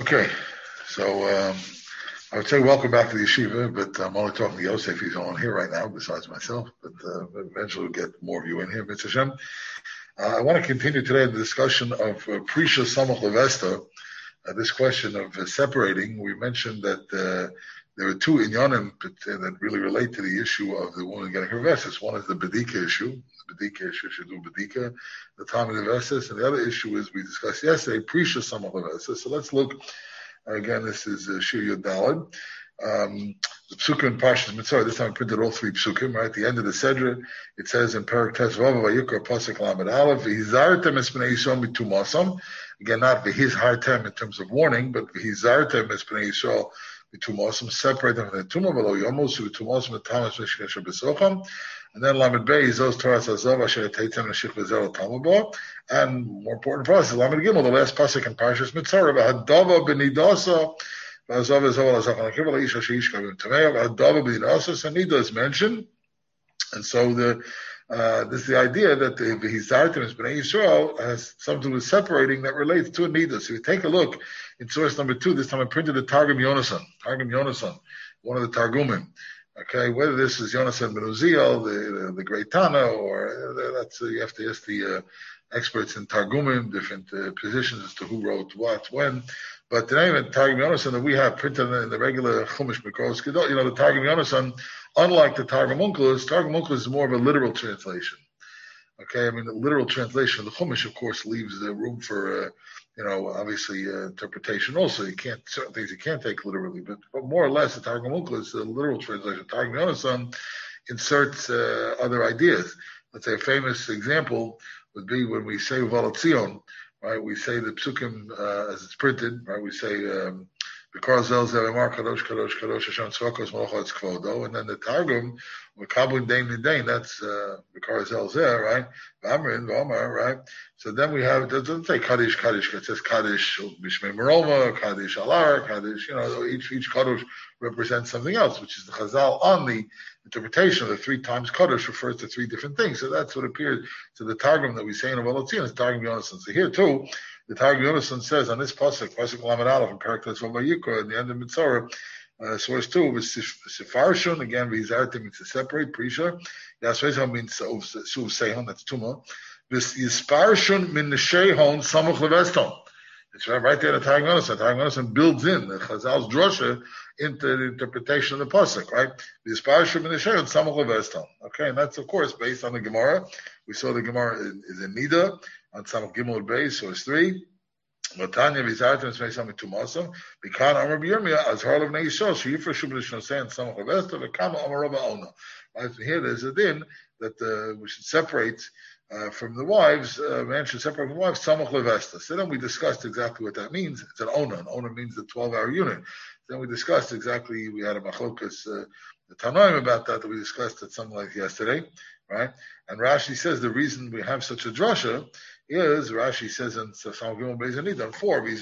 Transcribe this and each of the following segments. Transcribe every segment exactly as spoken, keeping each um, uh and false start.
Okay, so um, I would say welcome back to the yeshiva, but I'm only talking to Yosef. He's on here right now, besides myself. But uh, eventually we'll get more of you in here, Mitzvah Hashem. Uh, I want to continue today the discussion of uh, Prisha Samach Levesta. Uh, this question of uh, separating. We mentioned that uh, there are two inyanim that really relate to the issue of the woman getting her vesses. One is the bedika issue. The bedika issue should do bedika, the time of the vesses, and the other issue is we discussed yesterday Prisha Samach Levesta. So let's look. Again, this is uh, Shir Yud Daled. Um, the Psukim in Parshas Mitzvah, this time I printed all three Psukim, right? At the end of the Sedra, it says in Perak Tes Vav Vayikra Pasuk Lamed Aleph, V'hizartem es b'nei Yisrael mitumasam. Again, not v'hizhartem in terms of warning, but v'hizartem es b'nei Yisrael mitumasam. Separate them from the tumah, v'lo yomos v'tumasam v'tamas v'shkesher b'socham. And then Lamed Bey is those Torah Zazav Asher Teitem Neshich V'zel Tamabah. And more important for us is Lamed Gimel, the last pasuk in Parshas Mitzvah, V'hadava b'nidasa v'azav v'zav v'zav v'zav v'isha she'ishka v'imtamei v'hadava b'nidasa. So Nida is mentioned. And so the uh, this is the idea that the V'hizartem is B'nai Yisrael has something to do with separating that relates to a Nida. So if you take a look in source number two, this time I printed the Targum Yonasan, Targum Yonasan, one of the Targumim. Okay, whether this is Yonasan ben Uziel, the, the the great Tana, or uh, that's uh, you have to ask the uh, experts in Targumim, different uh, positions as to who wrote what, when. But the name of Targum Yonasan that we have printed in the regular Chumash Mikros Gedol, you know, the Targum Yonasan, unlike the Targum Onkelos, Targum Onkelos is more of a literal translation. Okay, I mean the literal translation of the Chumash, of course, leaves the room for. Uh, You know, obviously, uh, interpretation also. You can't, certain things you can't take literally, but, but more or less, the Targum Onkelos is a literal translation. Targum Yonasan inserts uh, other ideas. Let's say a famous example would be when we say Uvalat Zion, right? We say the Psukim uh, as it's printed, right? We say, um, Kadosh, Kadosh, Kadosh, Hashem Tzvakos, Malachot Kvodo, and then the Targum, Mekablim Dain Nidain, that's Bekar Zelzeh, right? V'amrin, V'omar, right? So then we have, it doesn't say Kaddish, Kaddish, it says Kaddish, Bishmei Meroma, Kaddish Alar, Kaddish, you know, each, each Kaddish represents something else, which is the Chazal on the interpretation of the three times Kaddish refers to three different things. So that's what appears to the Targum that we say in Avalotzion, is Targum Yonasan. So here too, the Targum Yonasan says on this pasuk, pasuk Lamed Aleph, in Perak Tes Vav Vayikra, at the end of Mitzorah, uh, source two, with Sifarshon, again, V'hizartem means to separate, Prisha. Yasvezah means Suv Sehon, that's Tumah. V'yisparshon min Neshehon Samach Leveston. It's right there in the Targum Yonasan. Targum Yonasan builds in the Chazal's drasha into the interpretation of the pasuk, right? V'yisparshon min Neshehon Samach Leveston. Okay, and that's, of course, based on the Gemara. We saw the Gemara is in Nida, on Samach Gimel Beis, source three. Matanya V'hizartem es b'nei Yisrael mitumasam. B'kan Amar B'Yirmiyah Azhar L'bnei Yisrael she'yifreshu b'nei and Samach Leveston v'kama Amar Rabba Ona. Right, so here there's a din that uh, we should separate uh, from the wives. Uh, man should separate from the wives Samach Levesta. So then we discussed exactly what that means. It's an Ona. An Ona means the twelve-hour unit. Then we discussed exactly. We had a machlokas uh, the Tanoim about that that we discussed at something like yesterday. Right? And Rashi says the reason we have such a drasha is, Rashi says in Samach Gimel Beis Nidan four, because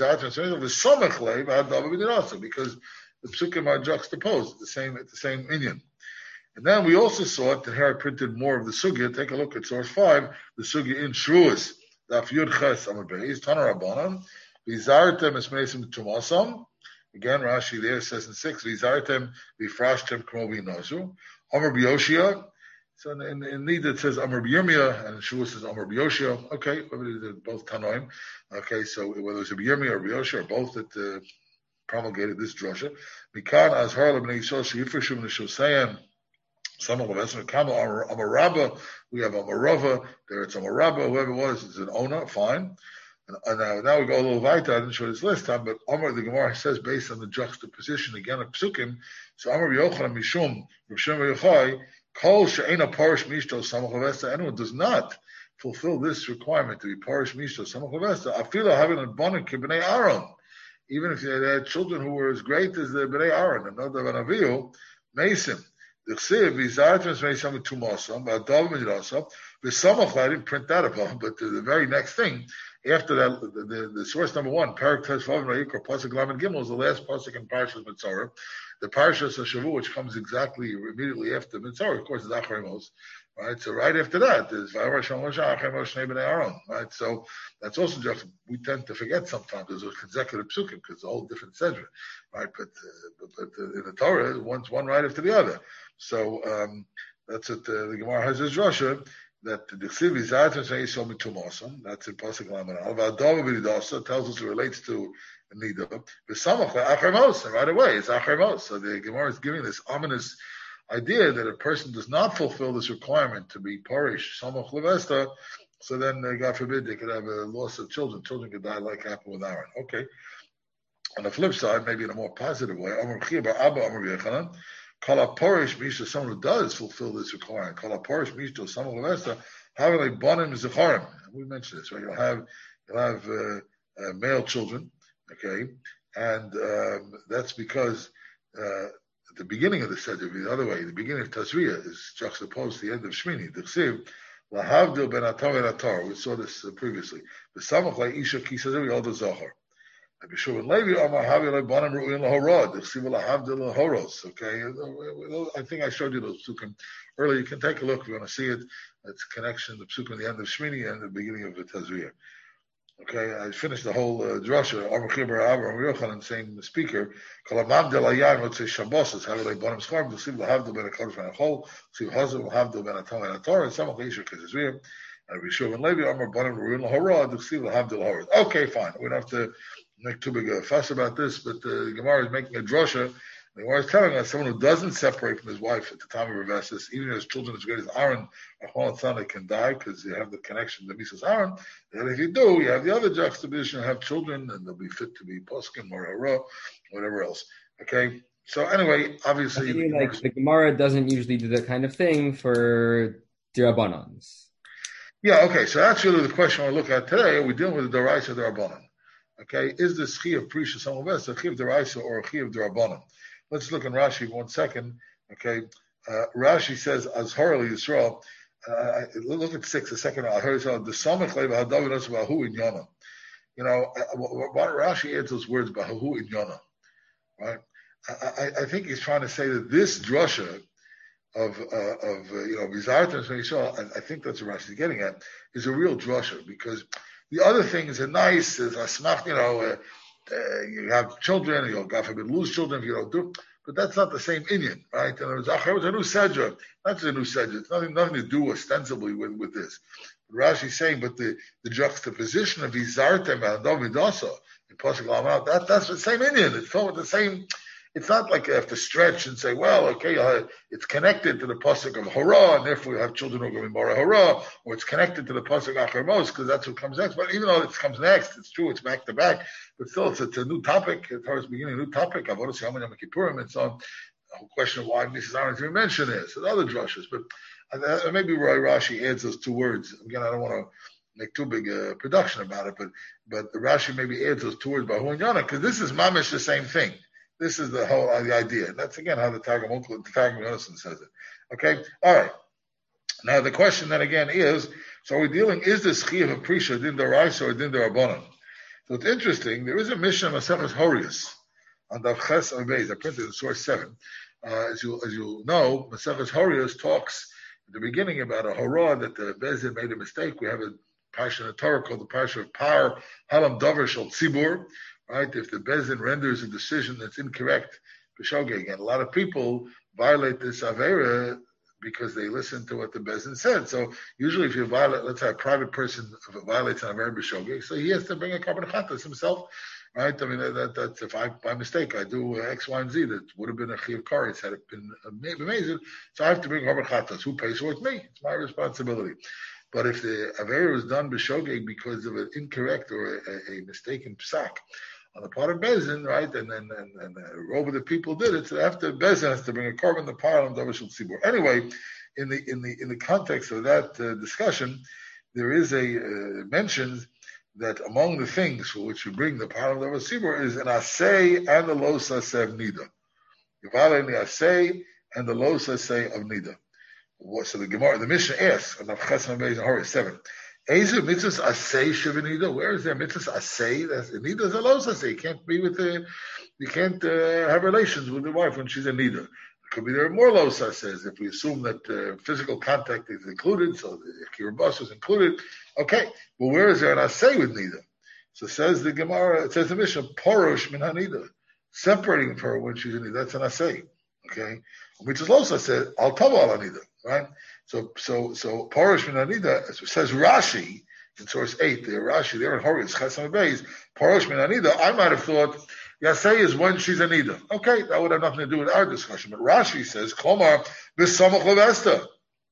the psukim are juxtaposed, the same at the same inyan. And then we also saw it, that here I printed more of the sugya. Take a look at source five, the sugya in Shruas, Daf Yud Ches Amar Beis, Tana Rabbanan, V'hizartem es b'nei Yisrael mitumasam. Again, Rashi there says in six, V'hizartem v'frashtem k'mo v'yinozu. Amar B'yoshia. So in, in, in Nida it says Amar B'Yirmiyah, and in Shua says Amar B'Yoshia. Okay, both Tanoim. Okay, so whether it's a B'Yirmiyah or B'Yoshia, or both that uh, promulgated this drasha. Mikan Azhar L'bnei Yisrael she'yifreshu b'nei Shosayim Samach Leveston v'kama Amar Rabba. We have Amar Rava. There it's Amar Rabba. Whoever it was, it's an Ona. Fine. And, and now, now we go a little weiter. I didn't show this last time, but Amar the Gemara says based on the juxtaposition again of Psukim. So Amar Yochanan Mishum Rav Shimon Yochai. Kol she'ena parish mishto samach levesta. Anyone does not fulfill this requirement to be parish mishto samach levesta. Afila having a bonnet kibnei Aaron, even if they had children who were as great as the bnei Aaron, another an avihu, Mason. The chsiv v'hizartem es b'nei Yisrael mitumasam v'adav midrasam v'samach. I didn't print that above, but the, the very next thing after that, the, the, the source number one, Perak Tes Vav Vayikra pasuk Lamed Gimel, is the last pasuk in Parshas Mitzorah. The Parshas Hashavu, which comes exactly immediately after Mitzorah, of course, is Acharei Mos. right? So right after that is right? So that's also just, we tend to forget sometimes there's a consecutive psukim because it's a whole different sedra, right? But, uh, but, but uh, in the Torah, one's one right after the other. So um, that's what uh, the Gemara has as Rasha, that the Chsiv is Zartan Shei Yisrael Mitum Awesome. That's in Pasuk Lamed Aleph. V'Adam V'Nidasa tells us it relates to Nida. V'Samach Acher Mos, and right away it's Acher Mos. So the Gemara is giving this ominous idea that a person does not fulfill this requirement to be parish Samach Levesta. So then, uh, God forbid, they could have a loss of children. Children could die like happened with Aaron. Okay. On the flip side, maybe in a more positive way, Amar Chia Bar Abba Amar Yechanan. Kala Porish Misha, someone who does fulfill this requirement. Kala Porish Misha, someone who has to have like Bonim Zecharim. We mentioned this, right? You'll have you'll have uh, uh, male children, okay, and um, that's because uh, at the beginning of the Seder, the other way, the beginning of Tazria is juxtaposed to the end of Shmini. The Chsiv Lahavdil Ben Atar and Atar. We saw this uh, previously. The Samach like Isha Kisazir Yalda Zachar. Okay, I think I showed you those psukim earlier. You can take a look if you want to see it. It's a connection, the psukim, the end of Shmini and the beginning of the Tazria. Okay, I finished the whole uh, drasha. Amar Chibar Abraham Yochanan, same speaker. Kalamam del Ayam, let's say Shabbos, how do they bonim schar? The Siv Lahavdil ben Akodesh ben Achol, Siv Hazel Lahavdil ben Atam ben Atar, and Samach Isha Kizizriya. And Rishon and Levi Amar Bonim Ruin Lahora, the Siv Lahavdil Lahora. Okay, fine. We don't have to make too big a fuss about this, but uh, the Gemara is making a drasha. The Gemara is telling us someone who doesn't separate from his wife at the time of her vestas, even if his children as great as Aaron, Achon can die because you have the connection to Mises Aaron. And if you do, you have the other juxtaposition, you have children, and they'll be fit to be poskim or hara, whatever else. Okay? So anyway, obviously... The Gemara, like, the Gemara doesn't usually do that kind of thing for D'Rabbanans. Yeah, okay, so that's really the question I look at today. Are we dealing with the Daraisa or D'Rabbanan? Okay, is this Chi of Prisha Samovest a Chi of Daraisa or a Chi of D'Rabbanan? Let's look in Rashi for one second. Okay, uh, Rashi says, "As Harli Yisrael." Uh, look at six a second. I heard the Samech Leva Hadavidas Bahu in Yana. You know, what Rashi adds those words Bahu in Yana, right? I, I, I think he's trying to say that this drasha of uh, of uh, you know Bizarre I, I think that's what Rashi's getting at, is a real drasha, because the other things are nice. Is asmach, you know. Uh, Uh, you have children, you'll God forbid lose children if you don't do, but that's not the same Inyan, right? And it was, it was a new Sedra. That's a new Sedra. It's nothing, nothing to do ostensibly with, with this. But Rashi's saying, but the, the juxtaposition of Izartem and Dovidasa in Pasuk Lamal, that that's the same Inyan. It's all the same. It's not like you have to stretch and say, well, okay, uh, it's connected to the pasuk of Hara, and therefore you have children who are going to be more Hara, or it's connected to the pasuk of Acher Mos, because that's what comes next. But even though it comes next, it's true, it's back to back, but still, it's, it's a new topic. As far as beginning, a new topic. Avodas Yom Yom Kippurim, and so on. The whole question of why Missus Aaron even mentioned this, and other drushes, but uh, maybe Roy Rashi adds those two words. Again, I don't want to make too big a production about it, but but Rashi maybe adds those two words by Hu and Yana, because this is mamish the same thing. This is the whole uh, the idea. And that's again how the Targum the Targum Yonason says it. Okay, all right. Now the question then again is: so we're dealing is this Chi of a Prisha din Daraisa or din Darabanan? So it's interesting. There is a Mishnah Maseches Horius on Daf Ches Abeis. I printed in source seven. Uh, as you as you know, Maseches Horius talks at the beginning about a hora that the Bezin made a mistake. We have a parsha in the Torah called the parsha of Par Halam Davar Shel Tzibur. Right? If the Bezin renders a decision that's incorrect, B'shogeg, and a lot of people violate this Avera because they listen to what the Bezin said. So usually if you violate, let's say a private person violates an Avera B'shogeg, so he has to bring a Korban Chatas himself, right? I mean, that, that's if I, by mistake, I do X, Y, and Z, that would have been a Chiv Karetz had it been amazing, so I have to bring Korban Chatas. Who pays for it? Me. It's my responsibility. But if the Avera was done B'shogeg because of an incorrect or a, a mistaken psak on the part of Bezin, right, and then and, and, and over the people did it, so after Bezin has to bring a korban the parlam davashul tzibur. Anyway, in the in the in the context of that uh, discussion, there is a uh, mention that among the things for which you bring the parlam davashul tzibur is an asay and the lo saseh of nida. Yivala the asay and the lo saseh of nida. So the Gemara, the Mishnah asks, and Chesam Beis and Horus seven. Ezer mitzvahs asay shevenida. Where is there mitzvahs asay? That's nida is a los asay. You can't be with the, you can't uh, have relations with the wife when she's a nida. could be there are more losa says if we assume that uh, physical contact is included, so the kirubas is included. Okay, but where is there an asay with nida? So says the Gemara, it says the Mishnah, porosh min hanida, separating her when she's in nida. That's an asay. Okay, which is losa said al tava al nida, right? So so so porosh min hanida says Rashi in source eight. There Rashi there in Horus Chesam Beis porosh min hanida. I might have thought. Yasei is when she's a nida. Okay, that would have nothing to do with our discussion. But Rashi says, Komar b'samach levesta.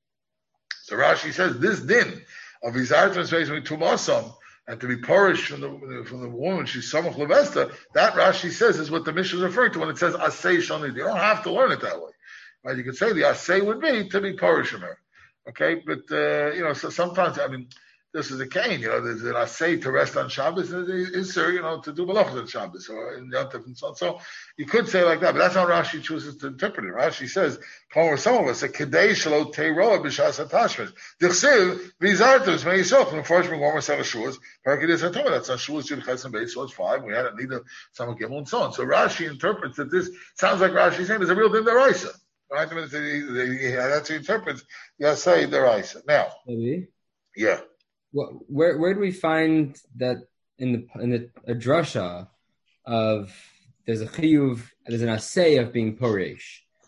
So Rashi says, this din of Izartan space with Tumasam, and to be porish from the, from the woman, she's samach levesta, that Rashi says is what the Mishnah is referring to when it says asay shal nida. You don't have to learn it that way. Right? You could say the asay would be to be porish from her. Okay, but, uh, you know, so sometimes, I mean, this is a cane, you know, there's an asay to rest on Shabbos, and is there, you know, to do malachas on Shabbos, or in Yom Tov and so on. So you could say like that, but that's how Rashi chooses to interpret it. Rashi says, come some of us, a kedei shelo teiroa b'shas hatashmish. Dichsiv, v'izartus, may yisoch, and first we're going to say Shuas, parakidis hatoma, that's on Shuas, Yud Chesam Beis, so it's five, we had a need of some Gimel, and so on. So Rashi interprets that this, sounds like Rashi saying there's a real din deraisa. Right? I mean, that's how he interprets Yasei deraisa. Now, Maybe. yeah. Well, where where do we find that in the in the a drasha of there's a chiyuv, there's an asay of being poresh?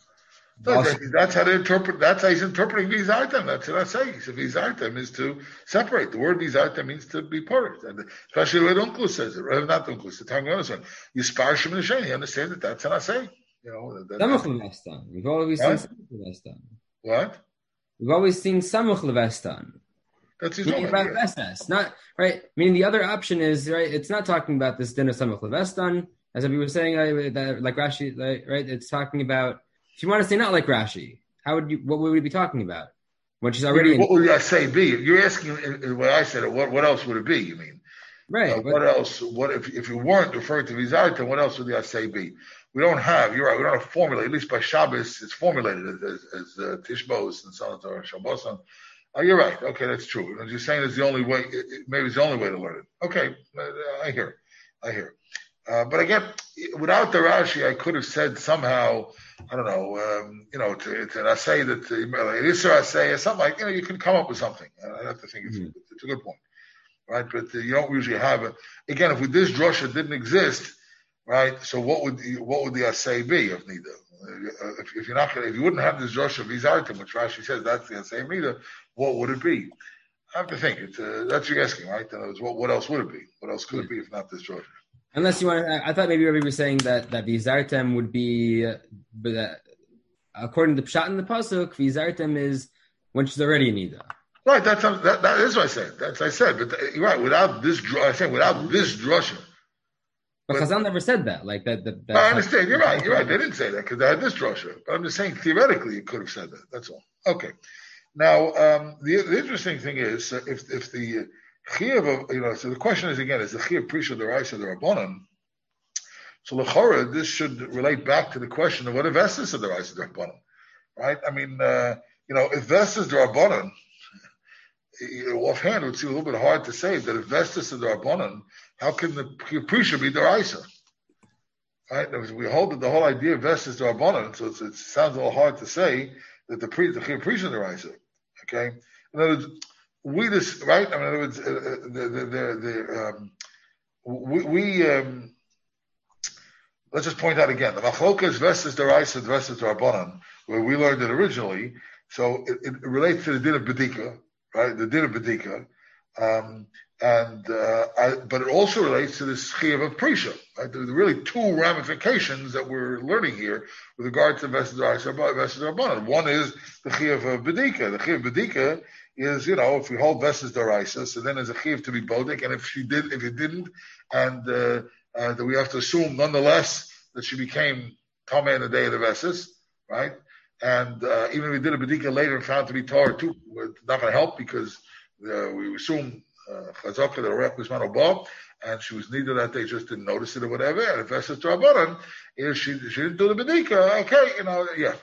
No, that, that's how to interpret. That's how he's interpreting vizartem. That's what I say. So vizartem is to separate. The word vizartem means to be poresh, and especially the way Unklus says it. Rather not Unklus. The time goes on. You sparsh him in the sheni. You understand that that's an asay. You know. That, Samuch levestan. We've always seen samuch levestan. What? We've always seen samuch levestan. That's his meaning own about idea. Vestas, not right. Meaning the other option is right. It's not talking about this din of samach levestan, as we were saying, right, that, like Rashi, right? It's talking about. If you want to say not like Rashi, how would you? What would we be talking about when she's already? What in, would I say be? You're asking what I said. What what else would it be? You mean? Right. Uh, what else? What if if you weren't referring to vizarta? What else would the assay be? We don't have. You're right. We don't have formula. At least by Shabbos, it's formulated as as, as uh, Tishbos and so on or Shabboson. Oh, you're right. Okay, that's true. And you're saying it's the only way. It, it, maybe it's the only way to learn it. Okay, I hear. I hear. Uh, but again, without the Rashi, I could have said somehow. I don't know. Um, you know, it's, it's an assay that uh, it is an assay or something like. You know, you can come up with something. I have to think it's, mm-hmm. it's a good point, right? But uh, you don't usually have it. Again, if this drasha didn't exist, right? So what would the, what would the assay be of Nida? Uh, if, if you're not gonna, if you wouldn't have this drasha of Vizartim, which Rashi says that's the assay of Nida, what would it be? I have to think. It's uh, that's what you're asking, right? And what what else would it be? What else could it be if not this drasha? Unless you want, I thought maybe Rabbi was saying that that Vizartem would be, uh, but uh, according to the Pshat in the pasuk, Vizartem is when she's already in Nida. Right. That's that, that is what I said. That's what I said. But uh, you're right. Without this, I said without this drasha. But Chazal never said that. Like that. that, that I understand. You're right. You're right. They didn't say that because they had this drasha. But I'm just saying theoretically, it could have said that. That's all. Okay. Now um, the the interesting thing is uh, if if the Chiyuv of, you know, so the question is again, is the Chiyuv Prisha D'Oraisa D'Rabbanan? So L'chora, this should relate back to the question of what if Vestas D'Oraisa D'Rabbanan, right? I mean, uh, you know, if Vestas D'Rabbanan, you know, offhand it would seem a little bit hard to say that if Vestas D'Rabbanan, how can the Chiyuv Prisha be D'Oraisa? Right? If we hold that the whole idea of Vestas D'Rabbanan, so it's, it sounds a little hard to say that the pre the Chiyuv Prisha D'Oraisa, okay? In other words, we this right. I mean, in other words, uh, the the the, the um, we, we um, let's just point out again the machlokas vestas deraisa vestas derabanan, where we learned it originally. So it, it relates to the din of bedika, right? The din of bedika, um, and uh, I, but it also relates to this chiyuv of prisha. Right? There are really two ramifications that we're learning here with regard to vestas deraisa vestas derabanan. One is the chiyuv of bedika. The chiyuv of bedika is, you know, if we hold Vestas D'Oraisa, so then there's a chiyuv to be bodek, and if she did, if it didn't, and uh, uh, that we have to assume nonetheless that she became Tameh in the day of the Vestas, right? And uh, even if we did a bedika later and found to be Torah too, it's not going to help because uh, we assume Chazaka that Orech was Manobah, and she was neither that day, just didn't notice it or whatever. And if Vestas D'Orabanan, if she she didn't do the bedika, okay, you know, yeah.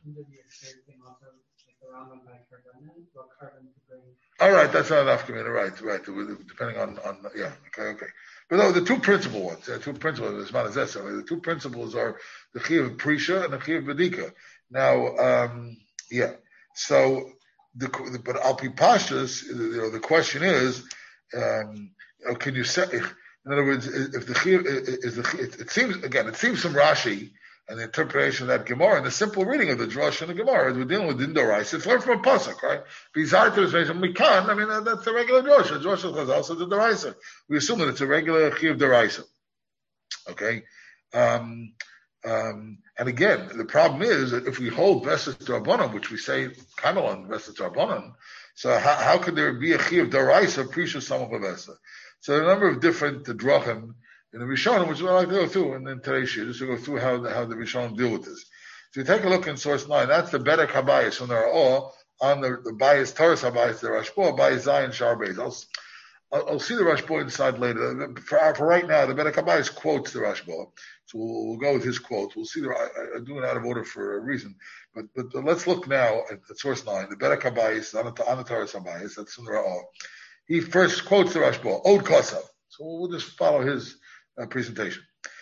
All right, that's not enough, Kamina. Right, right. Depending on, on yeah, okay, okay. But no, the two principal ones, the two principles, the two principles are the chiyuv of prisha and the chiyuv of bedika. Now, um, yeah. So, the, but Alpi Pashas, you know, the question is, um, you know, can you say? In other words, if the is the it, it seems again, it seems from Rashi and the interpretation of that Gemara and the simple reading of the Drush and the Gemara, we're dealing with Dindorais. It's learned from a pasuk, right? Bizarre to his we can. I mean, that's a regular Drush. The Drush is also the Deraisa. We assume that it's a regular Chiv Deraisa. Okay. Um, um, and again, the problem is that if we hold Vesas D'Rabbanan, which we say kind of on Vesas D'Rabbanan, so how, how could there be a Chiv Deraisa Prisha Samach Vesa? So there are a number of different uh, drachim in the Rishonim, which I like to go through, and then today's shir, just to go through how the, how the Rishonim deal with this. So you take a look in source nine, that's the Bedek HaBayis, and they're all on the, the Bayis, Taurus HaBayis, the Rashbo, Bayis Zayin Shar Beis. I'll, I'll, I'll see the Rashbo inside later. For, for right now, the Bedek HaBayis quotes the Rashbo. So we'll, we'll go with his quotes. We'll see the, I, I do it out of order for a reason. But but let's look now at, at source nine, the Bedek HaBayis, on the, on the Taurus HaBayis, that's in the Ra'ah. He first quotes the Rashba, Od Kosav. So we'll just follow his uh, presentation.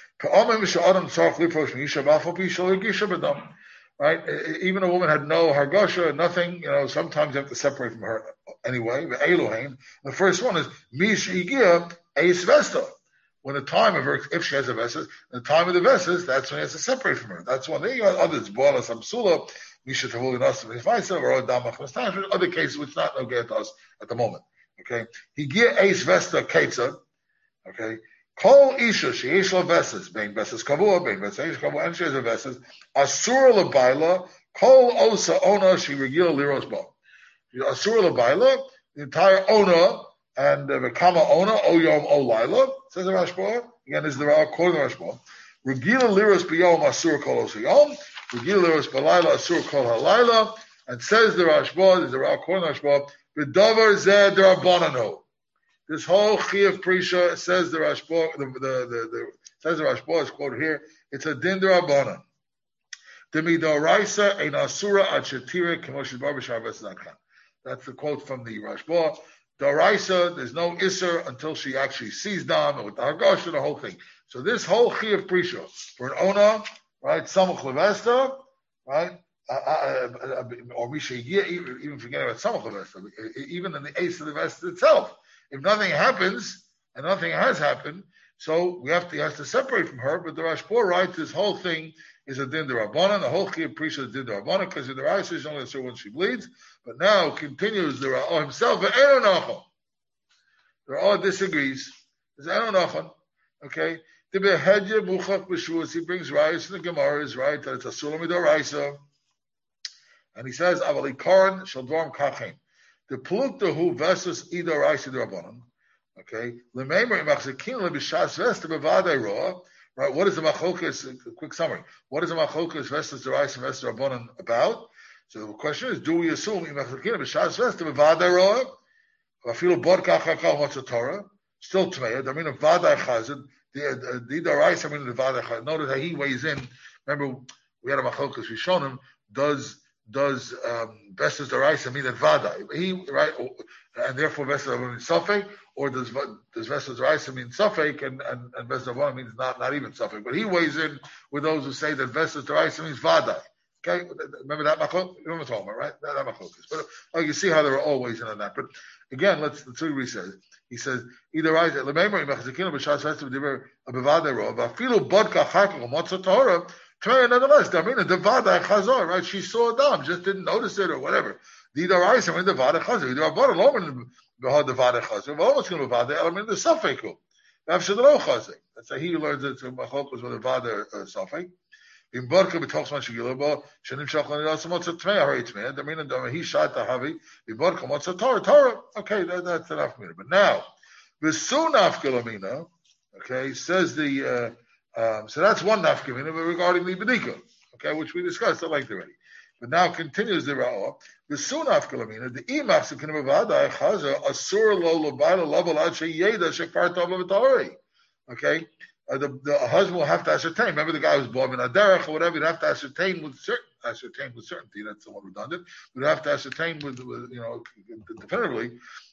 Right? Even a woman had no hargasha, nothing, you know, sometimes you have to separate from her anyway. The first one is Mish Igia Eis Vesta. When the time of her, if she has a Vesas, the time of the Vesas, that's when he has to separate from her. That's one thing. Others, Boala Samsula, Misha Tavul Nasim Nifaisa, or Odamach Mastan, other cases which not okay to us at the moment. Okay, he gear Eis Vesta Ketza. Okay, Kol Isha she Eish La Vesas, Bein Vesas Kavua, Bein Vesas Kavua, and she has a Vesas. Asura LaBaila, Kol Osa Ona she Regil Liros Bo. Asura LaBaila, the entire Ona and the Kama Ona Oyom O Laila says the Rashba. Again, this is the Ra'ah quoting the Rashba. Regila Liros Biyom Asura Kol Osa Yom, Regila Liros Balayla Asura Kol Halayla, and says the Rashba. This is the Ra'ah quoting the Rashba. B'davar zeh d'Rabbananu. This whole Chiyav Prisha says the Rashba, the, the, the, the says the Rashba is quoted here. It's a din d'Rabbanan. Demidoraisa ein asura ad shetira k'moshe bar b'shar v'tzadkan. That's the quote from the Rashba. Doraisa, there's no Isser until she actually sees Dam with the Hargasha, the whole thing. So this whole Chiyav Prisha for an Ona, right? Samach Levesta, right? Uh, uh, uh, or Misha even, even forget about Samach Levesta, even in the Ace of the Vest itself. If nothing happens, and nothing has happened, so we have to, he has to separate from her, but the Rashba writes this whole thing is a din d'Rabbanan, the whole Chiyav Prisha is din d'Rabbanan, because in the Raisa is only so when she bleeds, but now continues the Ra'ah himself, and Eno Nachon. The Ra'ah disagrees. It's Eno Nachon, okay? The Behedya Buchach B'Shuas, he brings Ra'is in the Gemara, is right, that it's a Sulam Raisa, and he says, Avali Karan shall dvarm kachem. The Plukta hu versus Ida Raisa d'Rabbanan, okay? L'meimer imachzekin lebishas vesta bevadei roa. Right, what is the machlokas? A quick summary. What is the machlokas versus the Raisa versus Rabbanan about? So the question is, do we assume imachlokin b'shas vesta b'vadei roa? Afilu bod kachakal motzah Torah still tmeya. I mean, if vadei chazid the the Raisa, I mean the vadei chazid. Notice how he weighs in. Remember, we had a machlokas. We shown him. Does does um, vestas the Raisa mean that vadei? He right, and therefore vestas means safek. Or does does Vesas Raisa mean Safek and and, and Vesas Ravana means not, not even Safek? But he weighs in with those who say that Vesas Raisa means Vadai. Okay, remember that machok? Remember talking about, right? That, that machok is. But oh, you see how there are always in on that. But again, let's let's see what he says. He says either Raisa Lememor Imachzekinu B'Shas Vesas V'Diver Abevadei Ro V'Afilu Bodka Chakol Motzah Torah. Nonetheless, I mean the Vadai Chazor, right? She saw Adam, just didn't notice it or whatever. The Raisa mean the Vadai Chazor. The Rabbanan Loman. Behad the Vadei Chazir. Well, almost going to Vadei. I mean, the Safeku. That's how he learns it. So Machlokas with the Vadei Safek. In Barka b'Tochs Man Shigilabo Shenim Shachan Yasam Motzah Tmei Hari Tmei. I mean, and he shot the Havi. In Barka Motzah Torah Torah. Okay, that, that's enough. But now, V'Su Nafkalamina. Okay, says the. Uh, um, so that's one Nafkamina, but regarding the Bedika. Okay, which we discussed. I liked already. But now continues the Ra'ah. The Sunaf Kalamina, the Imach Sakinavada, Chaza, Asur Lo Labaila Laval Ad Sheyeda Shekar Tov. Okay? Uh, the, the husband will have to ascertain. Remember the guy who was born in Aderech or whatever, he'd have to ascertain with certain ascertain with certainty, that's somewhat redundant, but he'd have to ascertain with, with you know, definitively,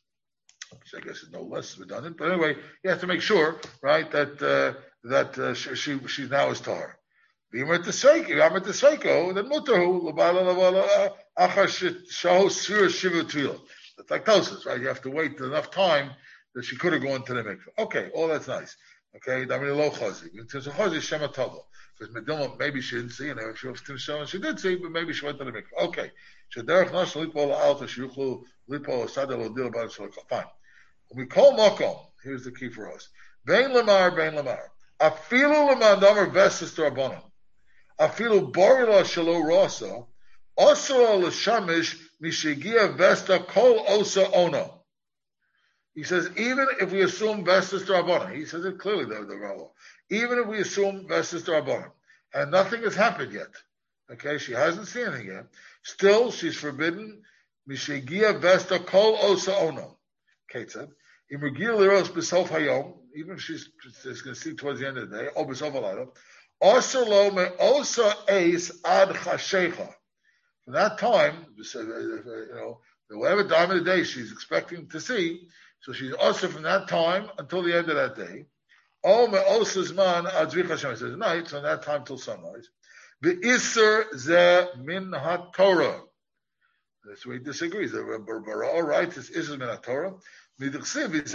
which I guess is no less redundant, but anyway, he has to make sure, right, that uh, that uh, she, she she's now is Tahar. V'yimar t'seiko, v'yimar t'seiko, then mutahu l'bala l'bala achar shahu sira shiva tvila. It's like Tosas, right? You have to wait enough time that she could have gone to the mikveh. Okay, all that's nice. Okay, damini lo chazi. In terms of chazi, shema tava. Because Medilma, maybe she didn't see, and if she was to show, she did see, but maybe she went to the mikveh. Okay. Shederach nash lipo la'alta sheyuchlu lipo sadeh lo dil b'ad shalakah. Fine. When we call makom, here's the key for us. Bein lamar, bein lamar. Afilu l'mandamer vestes d'Rabbanan. Afilu borila shelo rasa. Osra l'shamish mishegia vesta kol osa ono. He says, even if we assume vestes d'Rabbanan, he says it clearly, the, the Rava. Even if we assume vestes d'Rabbanan, and nothing has happened yet, okay, she hasn't seen anything yet, still she's forbidden, mishegia vesta kol osa ono. Ketzad. Imurgil liros b'sof hayom, even if she's, she's going to see towards the end of the day, or b'sof halayla, osa lo me osa eis ad chashecha. From that time, you know, whatever time of the day she's expecting to see, so she's also from that time until the end of that day. All me osa zman ad zvi chashem, says night, so from that time till sunrise. V'isser ze min ha-Torah. That's where he disagrees. The Bara'ah writes, this is min ha-Torah. I really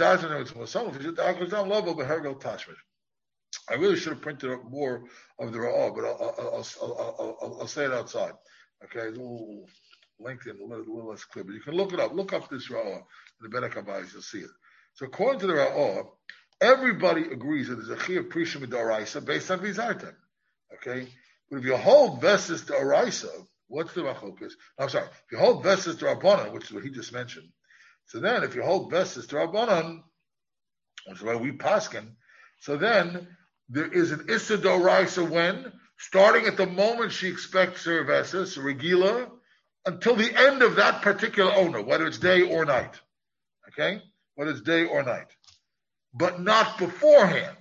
should have printed up more of the Ra'ah, but I'll, I'll, I'll, I'll, I'll say it outside. Okay, it's a little lengthy and a little, a little less clear, but you can look it up. Look up this Ra'ah in the Bedek HaBayis, you'll see it. So according to the Ra'ah, everybody agrees that there's a Chi of Prishim D'Oraisa based on Vizartem. Okay, but if you hold Vestes D'Oraisa, what's the Machokas? I'm sorry, if you hold Vestes D'Rabbanan, which is what he just mentioned. So then, if you hold Vestes D'Rabbanan, which is why we paskin, so then there is an Issa D'Oraisa when, starting at the moment she expects her Vestes, Regila, until the end of that particular owner, whether it's day or night. Okay? Whether it's day or night. But not beforehand.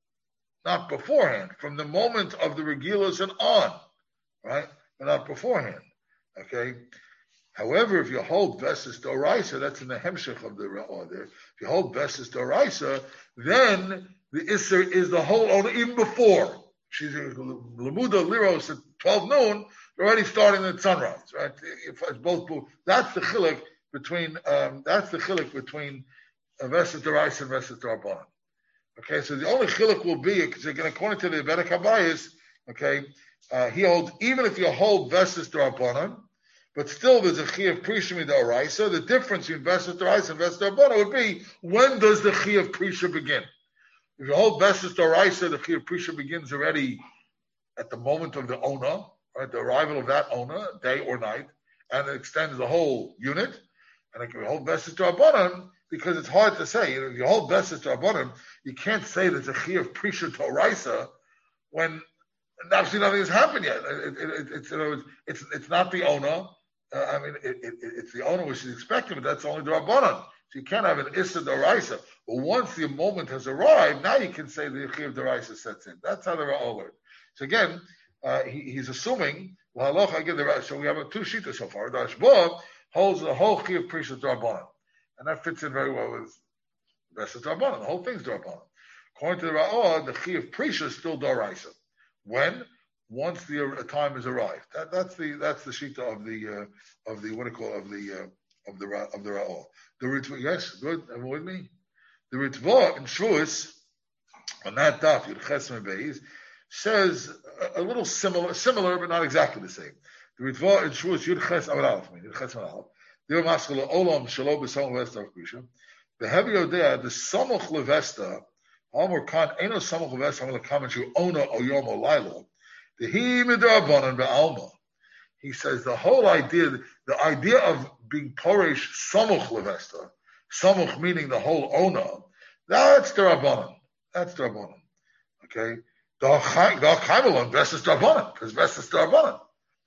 Not beforehand. From the moment of the Regilas and on. Right? But not beforehand. Okay? However, if you hold Vestes D'Oraisa, that's in the Hemshech of the Ra'ah there. If you hold Vestes D'Oraisa, then the Isser is the whole owner, even before. She's Lamuda Liros at twelve noon, they're already starting at sunrise, right? It's both, that's the chilek between, um, that's the chilek between uh, Vestes D'Oraisa and Vestes D'Rabbanan. Okay, so the only chilek will be, because again, according to the Bedek HaBayis, okay, uh, he holds, even if you hold Vestes D'Rabbanan, but still there's a Chi of Prishim D'Oraisa. The difference between Vestes D'Oraisa and Vestes D'Rabbanan would be, when does the Chi of Prisha begin? If you hold Vestes D'Oraisa, the Chi of Prisha begins already at the moment of the Ona, right, the arrival of that Ona, day or night, and it extends the whole unit. And if you hold Vestes D'Rabbanan, because it's hard to say, if you hold Vestes D'Rabbanan, you can't say there's a Chi of Prisha D'Oraisa when absolutely nothing has happened yet. It, it, it, it's, you know, it's, it's not the Ona. Uh, I mean, it, it, it's the owner which is expected, but that's only the Rabbanan. So you can't have an Issa D'Oraisa. But once the moment has arrived, now you can say the Yechiv D'Oraisa sets in. That's how the Ra'ah learned. So again, uh, he, he's assuming, again, the, so we have a two sheetah so far. The Ashbah holds the whole Chiv Prisha D'Rabbanan. And that fits in very well with Vestes D'Rabbanan. The whole thing's D'Rabbanan. According to the Ra'ah, the Chiv Prisha is still D'Oraisa. When? Once the time has arrived, that, that's the that's the shita of the uh, of the what do you call it, of the uh, of the of the Ra'ah. The Ritva, yes, good. Everyone with me? The Ritva in Shavuos on that daf Yudches Mebeis says a, a little similar, similar but not exactly the same. The Ritva in Shavuos Yudches Avralf, Yudches Avralf. There maskala olam shelo b'samach levesta krisha. The heavy odea the samach levesta Amor kan eno samach levesta I'm going to comment you ona oyom olayla. The he midrabanan be'alma. He says the whole idea, the idea of being porish samuch levesta, samuch meaning the whole ona, that's the rabbanan. That's the rabbanan. Okay, the chaymalon vestes rabbanan because vestes rabbanan.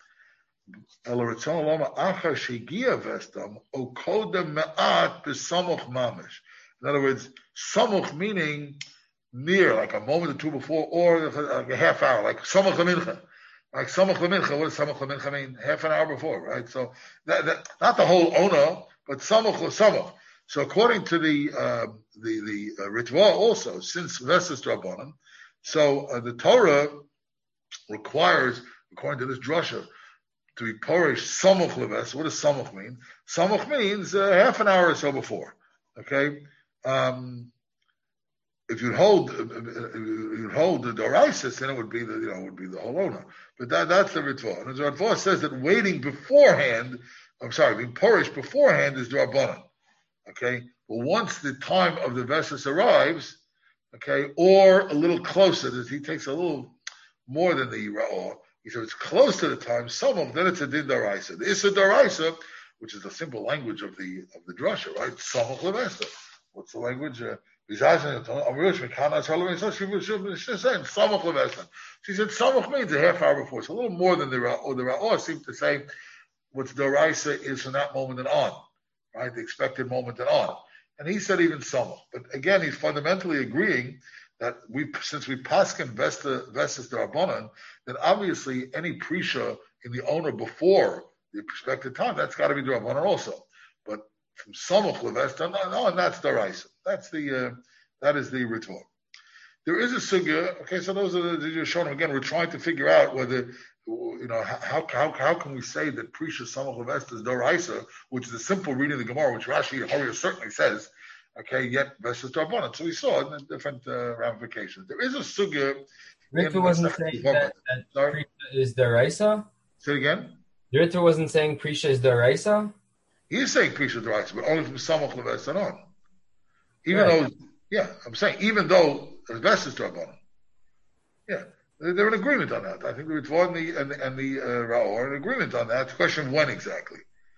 Elaritzon lama achar shegia vestam okodem me'at besamuch mamish. In other words, samuch meaning near, like a moment or two before, or like a half hour, like Samach LaMincha. Like Samach LaMincha, what does Samach LaMincha mean? Half an hour before, right? So, that, that, not the whole Ona, but Samach LaSamach. So, according to the uh, the the uh, Ritva also, since Vestes D'Rabbanan, so uh, the Torah requires, according to this drasha, to be porish samuch leves. What does samuch mean? Samuch means uh, half an hour or so before. Okay, um, if you'd hold, uh, you'd hold the doraisa, then it would be the, you know, it would be the holona. But that that's the ritva. And the ritva says that waiting beforehand, I'm sorry, being porish beforehand is drabanan. Okay, but once the time of the vessus arrives, okay, or a little closer, that he takes a little more than the ra'or. He said it's close to the time, some of then it's a din daraisa. The issa daraisa, which is the simple language of the of the drasha, right? Samach levesta. What's the language? Uh, she said samach levesta. She said samach means a half hour before. It's a little more than the ra'or. The ra'or seems to say what's daraisa is from that moment and on, right? The expected moment and on. And he said even samach. But again, he's fundamentally agreeing that we, since we paskin vesta vestas darabanan, then obviously any prisha in the owner before the expected time, that's got to be darabanan also. But from samuch levesta, no, no, and that's daraisa. That's the uh, that is the ritva. There is a sugya. Okay, so those are the you're showing again. We're trying to figure out whether, you know, how how how can we say that prisha samuch levesta is daraisa, which is a simple reading of the Gemara, which Rashi Hariya certainly says. Okay, yet versus Darbanan. So we saw it in different uh, ramifications. There is a sugya. Ritva wasn't saying that, that Prisha is daraisa? Say it again? The Ritva wasn't saying Prisha is daraisa? He is saying Prisha is daraisa, but only from Samach Leves and on. Even right. though, yeah, I'm saying, even though Leves is Darbanan. Yeah, they're in agreement on that. I think the Ritva and the, and, and the uh, Ra'or are in agreement on that. The question of when exactly.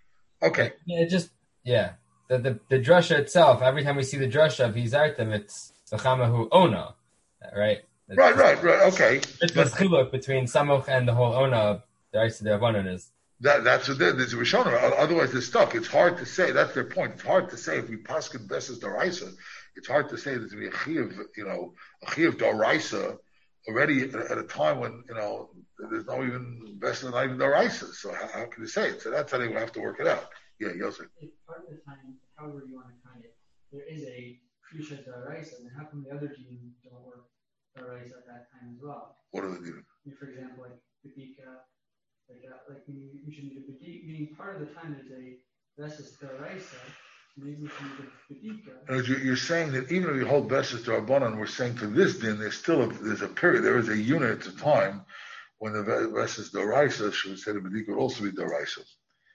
Okay. Yeah, it just, yeah. The, the the drasha itself, every time we see the drasha of Hizartim, it's V'chamahu Ona, right? It's, right, right, right, okay. It's the chiluk between Samuch and the whole Ona of the Aisa D'Rabbanan is. That, that's what there's a Rishonah. Otherwise, they're stuck. It's hard to say. That's their point. It's hard to say if we paskin Besses D'Oraisa. It's hard to say there's going to be a Chiv, you know, a Chiv D'Oraisa already at, at a time when, you know, there's no even Besses, not even D'Oraisa. So how, how can you say it? So that's how they will have to work it out. Yeah, Yosef. If part of the time, however you want to kind it, there is a Prisha D'Oraisa, then how come the other genes don't work D'Oraisa at that time as well? What are they doing? For example, like Bedika, like, uh, like we, we should need a Bedika, meaning part of the time there's a Vessus D'Oraisa, maybe we should need a Bedika. You're saying that even if we hold Vessus D'Rabbanan, we're saying for this din, there's still a, there's a period, there is a unit of time when the Vessus D'Oraisa, should say the Bedika would also be D'Oraisa.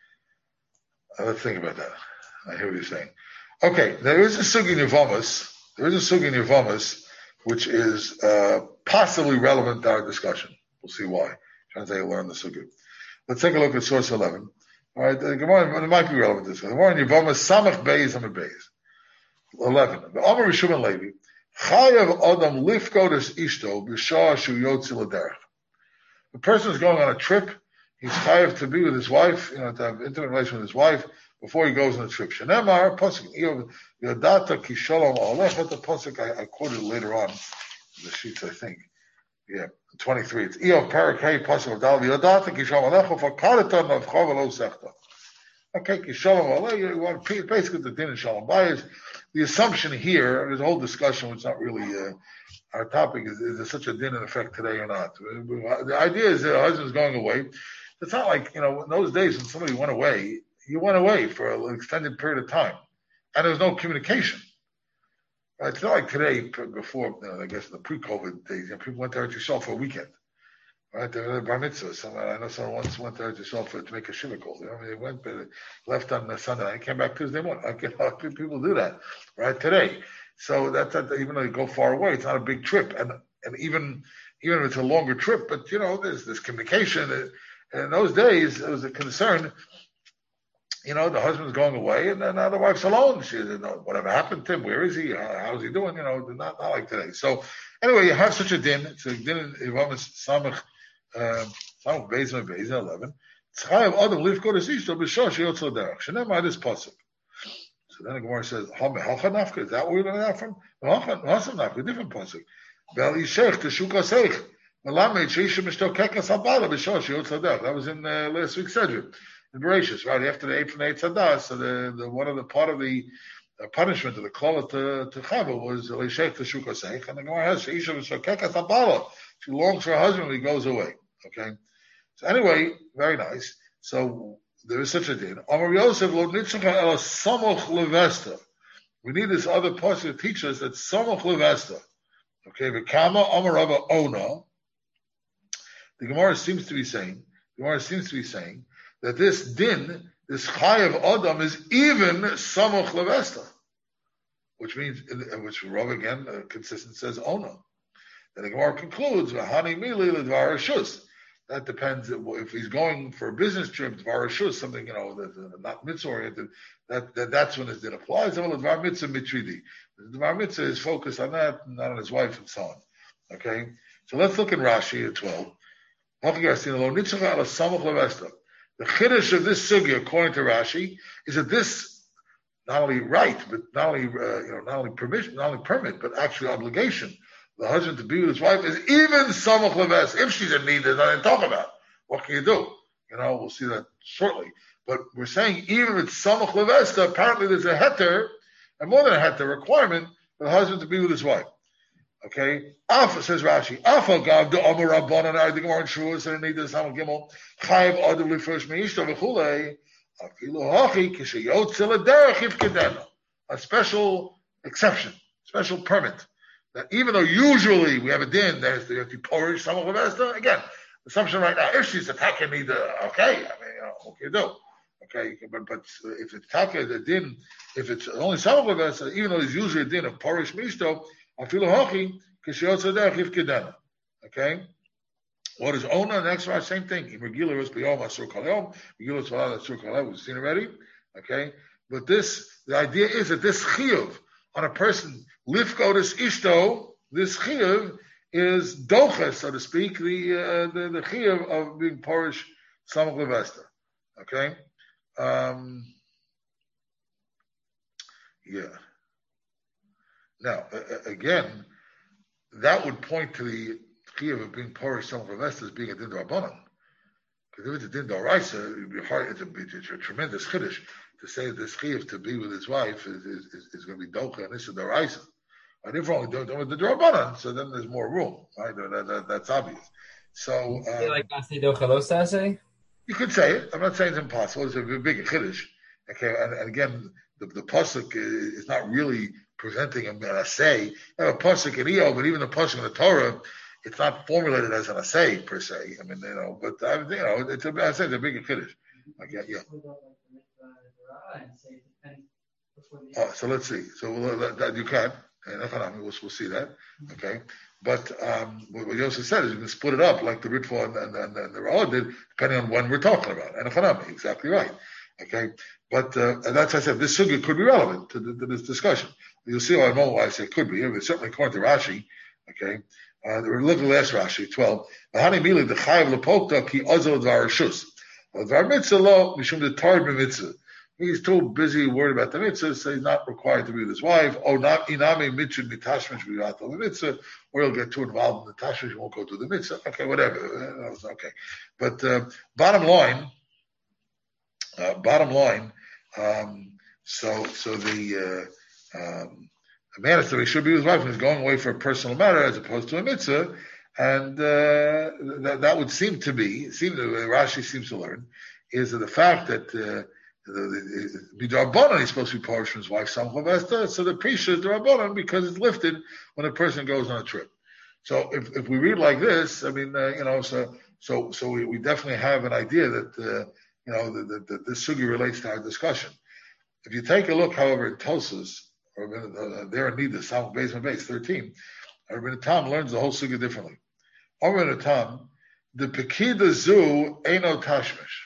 Uh, let's think about that. I hear what you're saying. Okay, there is a sugi in Yevamis. There is a sugi in Yevamis, which is uh, possibly relevant to our discussion. We'll see why. I'm trying to say learn the sugi. Let's take a look at source eleven. All right, the Gemara, it might be relevant to this. The Gemara in Yevamis, Samach Beis Amid Beis. eleven. The Amar Rishum and Levi. Chayav Adam lifkodes ishto b'shah shu yotzi l'derech. The person is going on a trip. He's chayav to be with his wife, you know, to have intimate relation with his wife before he goes on the trip. Shenemar pasuk yodata ki shalom alech. That's the pasuk I, I quoted later on in the sheets, I think. Yeah, twenty-three. It's Eov Parak Hey pasuk of Dal yodata ki shalom alech for karatan of chavalo sechta. Okay, ki shalom alech. You want basically the din of shalom bayis. The assumption here, there's a whole discussion, which is not really uh, our topic, is, is there such a din in effect today or not? The idea is that the husband's going away. It's not like, you know, in those days when somebody went away, you went away for an extended period of time. And there was no communication. Right? It's not like today, before, you know, I guess the pre-COVID days, you know, people went there to Yisrael for a weekend. Right? They were bar mitzvah. Someone, I know someone once went there to Yisrael for, to make a shiva call. You know, I mean, they went, but left on the Sunday night, came back Tuesday morning. Like, you know, people do that, right, today. So that's not, even though you go far away, it's not a big trip. And and even even if it's a longer trip, but, you know, there's this communication. And in those days, it was a concern. You know, the husband's going away, and then now the wife's alone. She said, no, whatever happened to him? Where is he? How's he doing? You know, not, not like today. So anyway, you have such a din. It's a din in Yevamis Samach Samach Beis and Beis eleven. Tzchayav Adam Lifko Desishto B'Shah Sheyotzo Derech. Shenemar this pasuk. So then the Gemara says, Halcha Nafka. Is that where we're learning that from? Halcha Nafka, different pasuk. Bel Yishech Teshuka Seich. That was in uh, last week's Sedra, in Bereshis, right after the eight from the eight Sadah. So the, the one of the part of the uh, punishment of the Klola to to Chava was Leishek to Shukaseich, and the Gemara has Sheisha Mishtokekas Abala. She longs for her husband when he goes away. Okay? So anyway, very nice. So there is such a din. Amar Yosef lo nitzcha ela samoch levesta. We need this other person to teach us that samoch levesta. Okay, v'kama Amar Rava ona. The Gemara seems to be saying, the Gemara seems to be saying that this din, this chayav adam, is even samoch levesta, which means, which Rav again, uh, consistent says ona. Then the Gemara concludes, v'hani mili l'dvar reshus. That depends if he's going for a business trip, dvar reshus, something, you know, that's uh, not mitzvah oriented, that, that that's when his din applies. Well, dvar mitzvah mitridi. The dvar mitzvah is focused on that, not on his wife and so on. Okay? So let's look in Rashi at twelve. The chiddush of this sugya, according to Rashi, is that this not only right, but not only uh, you know, not only permission, not only permit, but actually obligation. The husband to be with his wife is even samach leves. If she's in need, there's nothing to talk about. What can you do? You know, we'll see that shortly. But we're saying even if it's samach levesta, apparently there's a heter, and more than a heter requirement for the husband to be with his wife. Okay, Afa says Rashi. Afa gav the Amar Rabbanan are the Gemara in Shavuos and in the Samach Gimel Chayiv Adam Lifresh Meishto V'Chulei Afilu Hachi Kishayotze LeDerech Yifkedena. A special exception, special permit that even though usually we have a din that has to be porish Samach Levesta. Again, assumption right now. If she's attacking me, the okay, I mean, you know, what can you do? Okay, but but if it's taka the din, if it's only Samach Levesta, even though there's usually a din of porish Meishto. Okay, what is ona? Next verse, same thing. We've seen already. Okay, but this, the idea is that this chiyuv on a person, lifkodis ishto, this chiyuv is docha, so to speak, the uh, the, the chiyuv of being porish samach levesta. Okay, um, yeah. Now, uh, again, that would point to the chiyuv of being porish samach levesta as being a din d'Rabbanan. Because if it's a din d'Oraisa, it'd be hard. It's a, it's a tremendous chiddush to say that this chiyuv to be with his wife is is, is, is going to be docha and this is d'Oraisa. And if we're only doing it with the d'Rabbanan, so then there's more room, right? That, that, that's obvious. So, um, like Nasi docha say? You could say it. I'm not saying it's impossible. It's a big chiddush. Okay, and, and again, the, the pasuk is not really presenting an assay. You have a pasuk in Eo, but even the pasuk in the Torah, it's not formulated as an assay per se. I mean, you know, but I, you know, it's a, I say it's a big kiddush. Okay, yeah. Uh, so let's see. So we'll, that, that you can, and we'll, we'll see that. Okay, but um, what Yosef said is you can split it up like the Ritva and, and, and, and the Ra'ah did, depending on when we're talking about. And Hanami, exactly right. Okay, but uh, and that's why I said this sugya could be relevant to, the, to this discussion. You'll see why I know why I say it could be. It certainly according to Rashi. Okay, uh, we're looking at last Rashi twelve. Hani mili the chayav lepokta ki azal dvar reshus. Dvar mitzvah lo mishum the tar b'mitzvah. He's too busy worried about the mitzvah, so he's not required to be with his wife. Oh, not inami mitzvah mitashmish b'yatal the mitzvah, or he'll get too involved in the tashmish, he won't go to the mitzvah. Okay, whatever. That was okay. But uh, bottom line. Uh, bottom line, um, so so the, uh, um, the man is that he should be with his wife when he's going away for a personal matter as opposed to a mitzvah, and uh, that, that would seem to be, seem to, Rashi seems to learn, is that the fact that uh, the B'Darbanan he's supposed to be parish from his wife, Samach Levesta, so the priest is D'Rabbanan because it's lifted when a person goes on a trip. So if, if we read like this, I mean, uh, you know, so so so we, we definitely have an idea that. Uh, You know, the, the, the, this sugi relates to our discussion. If you take a look, however, in Tosas, or uh, there in Nida, Samach Beis Beis thirteen, Rabbeinu Tam learns the whole sugi differently. Rabbeinu Tam, the Pekida Zu Eino Tashmish.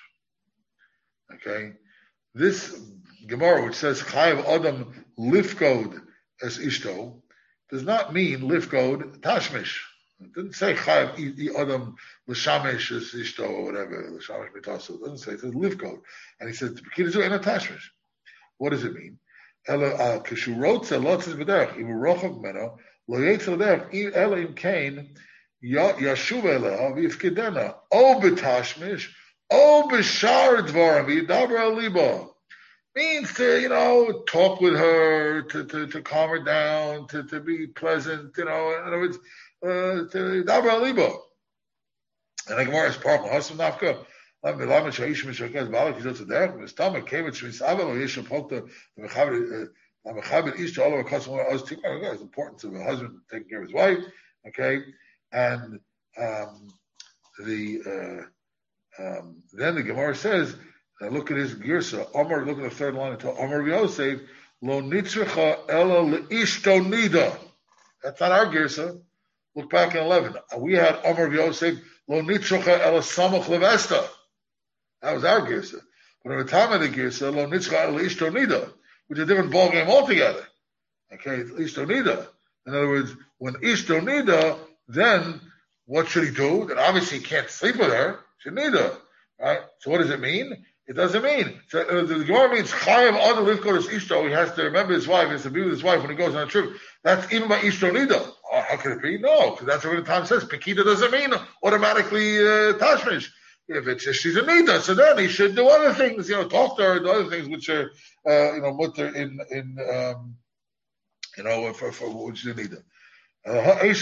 Okay, this Gemara which says Chayav Adam Lifkod as Ishto does not mean Lifkod Tashmish. It didn't say Chayav Adam L'Shamesh is Ishto or whatever, L'Shamesh Mitasu. It doesn't say, it says Livkod. And he says, P'kidazu en Tashmish. What does it mean? Ela Kishu Rotze Lotzes B'derech, Imu Rochav Meno, Lo Yetzel Derech, Ela Im Kain, Yashuv Ela, V'yifkidena, O B'Tashmish, O B'Shar Dvarim, V'yidaber Libo. Means to, you know, talk with her, to, to, to calm her down, to, to be pleasant, you know, in other words, Uh, And the Gemara is Parma. Hasam Nafka. Lam Bilam Shaish Mishakaz Balak is also there. His stomach came with Shmis Aval or Yeshua Pokta. The Mechaber the Mechaber Ish to all of our customers. Us two. The importance of a husband taking care of his wife. Okay, and um, the uh, um, then the Gemara says, uh, look at his girsa. Omar, look at the third line until Omar Yosef lo nitzrecha ela leishto nida. That's not our girsa. Look back in eleven. We had Omar Yosef lo nitzrecha ela samach levesta. That was our girsa. But at the time of the girsa, lo nitzrecha ela leishto nida, which is a different ballgame altogether. Okay, leishto nida. In other words, when ishto nida, then what should he do? Then obviously he can't sleep with her. Should nida, right? So what does it mean? It doesn't mean. So uh, the Gemara means chayav other livkodes ishto. He has to remember his wife. He has to be with his wife when he goes on a trip. That's even by ishto nida. Oh, how could it be? No, because that's what the time says. Pekida doesn't mean automatically uh, tashmish. If it's if she's a nida, so then he should do other things. You know, talk to her, do other things which are uh, you know mutter in in um, you know for for which is a nida. And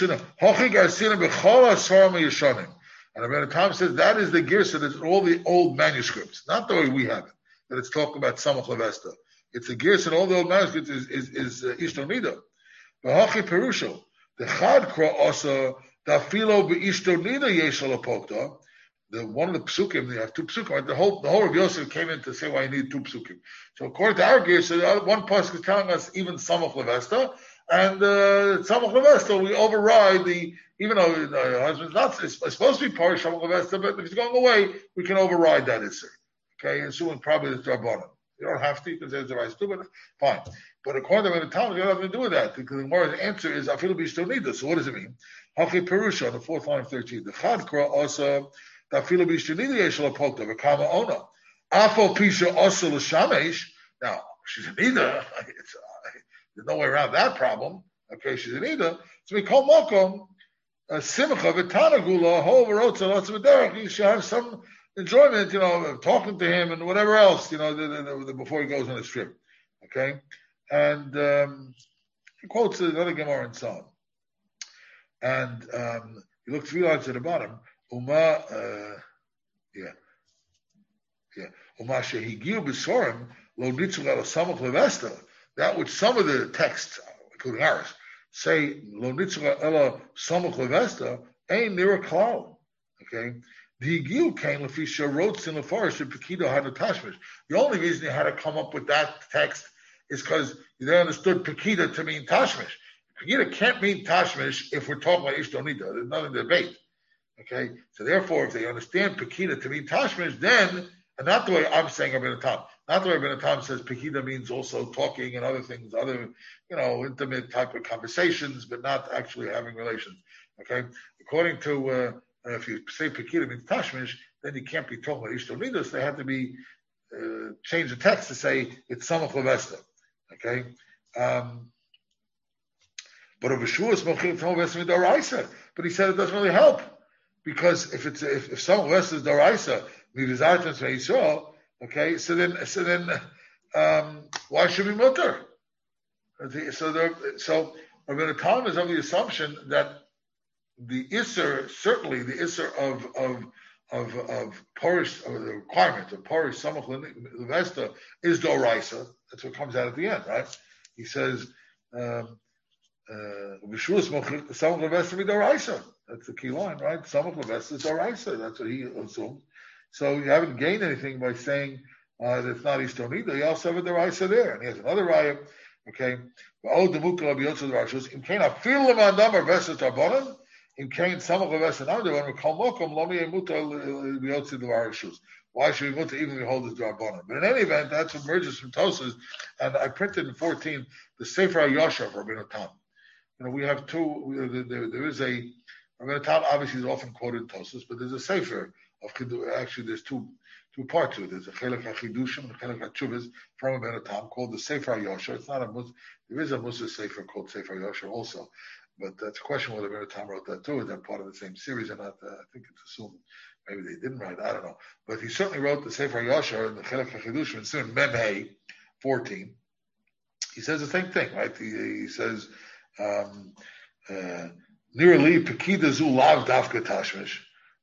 Rabbi Tom says that is the girsa that's in all the old manuscripts, not the way we have it. That it's talking about samach levesta. It's the girsa in all the old manuscripts is is is uh, ishto nida. V'hachi perusho the chad kra also dafilo beishto nida yeshal apokta. The one of the psukim, they have two psukim. The whole the whole of Yosef came in to say why you need two psukim. So according to our girsa, one pasuk is telling us even samach levesta. And uh, Samach Levesta, we override the, even though the husband's not, it's, it's supposed to be part of Samach Levesta, but if he's going away, we can override that Isser. Okay, assuming probably it's Rabbanan. You don't have to, because there's the right to, but fine. But according to the Talmud, you don't have to do with that, because the Gemara's answer is, I feel be still need this. So what does it mean? Hachi Perusha, on the fourth line of thirteen. The Chad Kra also, that feel be still need Yeshua Pokta, Vakama Ona. Afo Pisha also L'Shamesh. Now, she's a Nida. It's There's no way around that problem. Okay, she's an Ida. So we call Mokom Simcha V'Tanagula Hoverotza Lots of Derek. You should have some enjoyment, you know, of talking to him and whatever else, you know, the, the, the, before he goes on his trip. Okay, and um, he quotes another Gemara and so on. And um, you look three lines at the bottom. Uma, uh, yeah, yeah. Uma Shehigiu B'Sorim Lo Nitzul Ela Samach Levesta. That which some of the texts, including ours, say lo nitzra ela samach levesta ain't near a klal. Okay, the Higil came lefisha wrote in the forest that Pekido had a tashmish. The only reason he had to come up with that text is because they understood Pekido to mean tashmish. Pekido can't mean tashmish if we're talking about ishtonida. There's nothing to debate. Okay, so therefore, if they understand Pekido to mean tashmish, then and not the way I'm saying Rabbi Natan. Not the way Rabbi Natan says Pekida means also talking and other things, other, you know, intimate type of conversations, but not actually having relations. Okay? According to, uh, if you say Pekida means Tashmish, then you can't be talking about Ishtonidus. They have to be, uh, change the text to say it's Samach Levesta. Okay? Um, but of Yeshua's Mochim from Levesta Daraisa. But he said it doesn't really help. Because if it's, if, if Samach Levesta is Daraisa, Mivizartan Yisrael, okay, so then, so then, um, why should we mutter? So, there, so Rabbi Talmud is of the assumption that the Isser, certainly the Isser of of of of Porish, or the requirement of Porish Samach Levesta is Doraisa. That's what comes out at the end, right? He says, um, V'shuas Samach Levesta be Doraisa. That's the key line, right? Samach Levesta is Doraisa. That's what he assumed. So you haven't gained anything by saying uh, that it's not Ishtonida. You also have a deraisa there, and he has another raya. Okay, oh, the mukla biyotzu derashus. Im kain afil lemandam or vesas tarbonim. Im kain samach levesa namder when we call mokom lomi emuta biyotzu derashus. Why should we muta even we hold this darbonim? But in any event, that's what emerges from Tosas. And I printed in fourteen the Sefer Yosha for Rabbeinu Tam. You know, we have two. We, there, there is a Rabbeinu Tam obviously is often quoted in Tosas, but there's a Sefer. Of actually, there's two two parts to it. There's a Chelek HaChidushim and a Chelek HaTshuvas from a Benatam called the Sefer Yosher. It's not a Mus. There is a Musa Sefer called Sefer Yosher also, but that's a question whether Benatam wrote that too. Is that part of the same series or not? Uh, I think it's assumed maybe they didn't write. I don't know, but he certainly wrote the Sefer Yosher and the Chelek HaChidushim. And soon Mem Hey fourteen, he says the same thing, right? He, he says um, uh, Nirali Pekida Zu Lav Dafka Tashmish.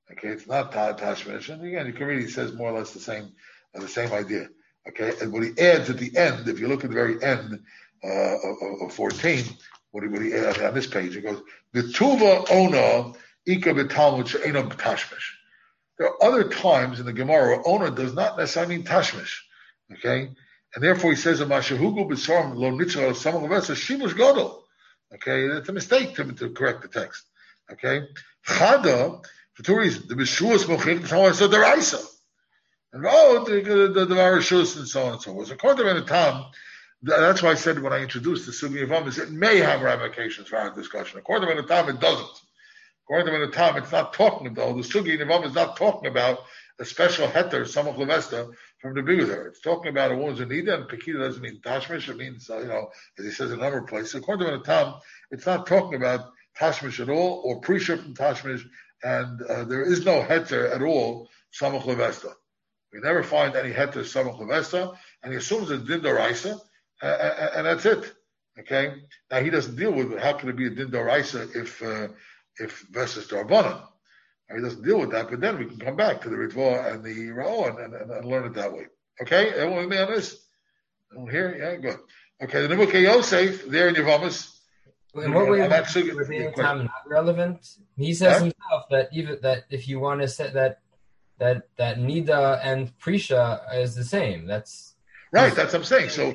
Okay, it's not tashmish. And again, you can read, he says more or less the same, uh, the same idea. Okay, and what he adds at the end, if you look at the very end uh, of, of fourteen, what he, what he adds on this page, it goes, V'tuva ona ika b'talmud she'ena b'tashmish. There are other times in the Gemara where ona does not necessarily mean tashmish. Okay, and therefore he says, Mashahugu b'sorim lo nitzah samach levesa shimush gadol. Okay, that's a mistake to, to correct the text. Okay, chada for two reasons: the b'shuas mochik and someone said the raisa. And oh, the the the Varashus and so on and so forth. So according to the Tam, that's why I said when I introduced the Sugi of Amos, it may have ramifications for our discussion. According to the Tam, it doesn't. According to the Tam, it's not talking about the Sugi of Amos is not talking about a special heter, samach levesta, from the bigger. It's talking about a woman's anida, and pekida doesn't mean tashmish. It means uh, you know, as he says in another place. So according to the Tam, it's not talking about tashmish at all or pre-ship from tashmish, and uh, there is no heter at all samach levesta. We never find any heter samach levesta, and he assumes it's din doraisa, uh, and that's it. Okay. Now he doesn't deal with how can it be a din doraisa if uh, if versus darbanan. He doesn't deal with that, but then we can come back to the ritva and the ra'o and, and, and learn it that way. Okay, everyone with me on this? Everyone here? Yeah, good. Okay, the Nimukei Yosef there in Yavamas. In what way is Rabbeinu Tam not relevant? He says huh? himself that even that if you want to say that. That that nida and prisha is the same. That's right. That's what I'm saying. So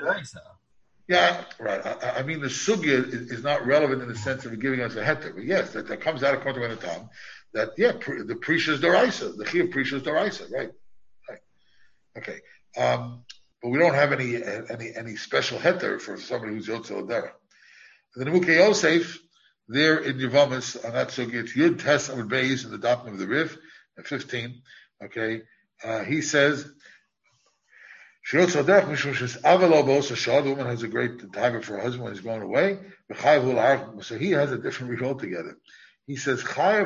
yeah, right. I, I mean, the sugya is, is not relevant in the sense of giving us a heter, but yes, that, that comes out of Kontem Tam. That yeah, pre, the prisha is deraisa. The chi of prisha is deraisa. Right. Right. Okay. Um, but we don't have any any any special heter for somebody who's yotzel adera. The Nimukei Yosef there in Yavamas on that sugya, it's Yud Tes Amud Beis in the Dapan of the Rif at fifteen. Okay, uh, he says, the woman has a great time for her husband when he's going away. So he has a different read altogether. He says,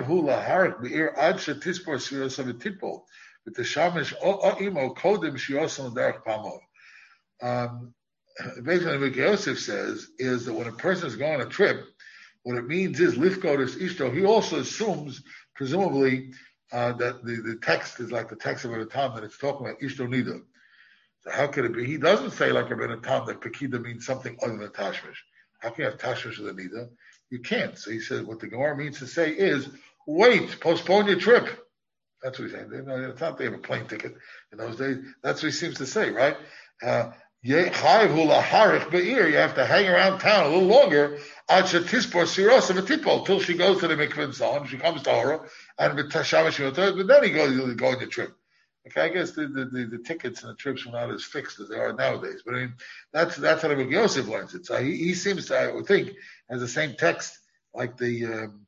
um, basically what Yosef says is that when a person is going on a trip, what it means is lifkotis ishto. He also assumes, presumably, Uh, that the, the text is like the text of a Tam that it's talking about Ishto Nida. So how could it be? He doesn't say like a Tam that Pekida means something other than Tashmish. How can you have Tashmish with a Nida? You can't. So he says what the Gemara means to say is wait, postpone your trip. That's what he's saying. They, no, it's not they have a plane ticket in those days. That's what he seems to say, right? Uh, you have to hang around town a little longer until she goes to the mikveh and so on. She comes to Hora, and but then he goes, he'll go on your trip. Okay, I guess the, the, the, the tickets and the trips were not as fixed as they are nowadays. But I mean, that's that's how Rabbi Yosef learns it. So he, he seems to, I would think, has the same text like the um,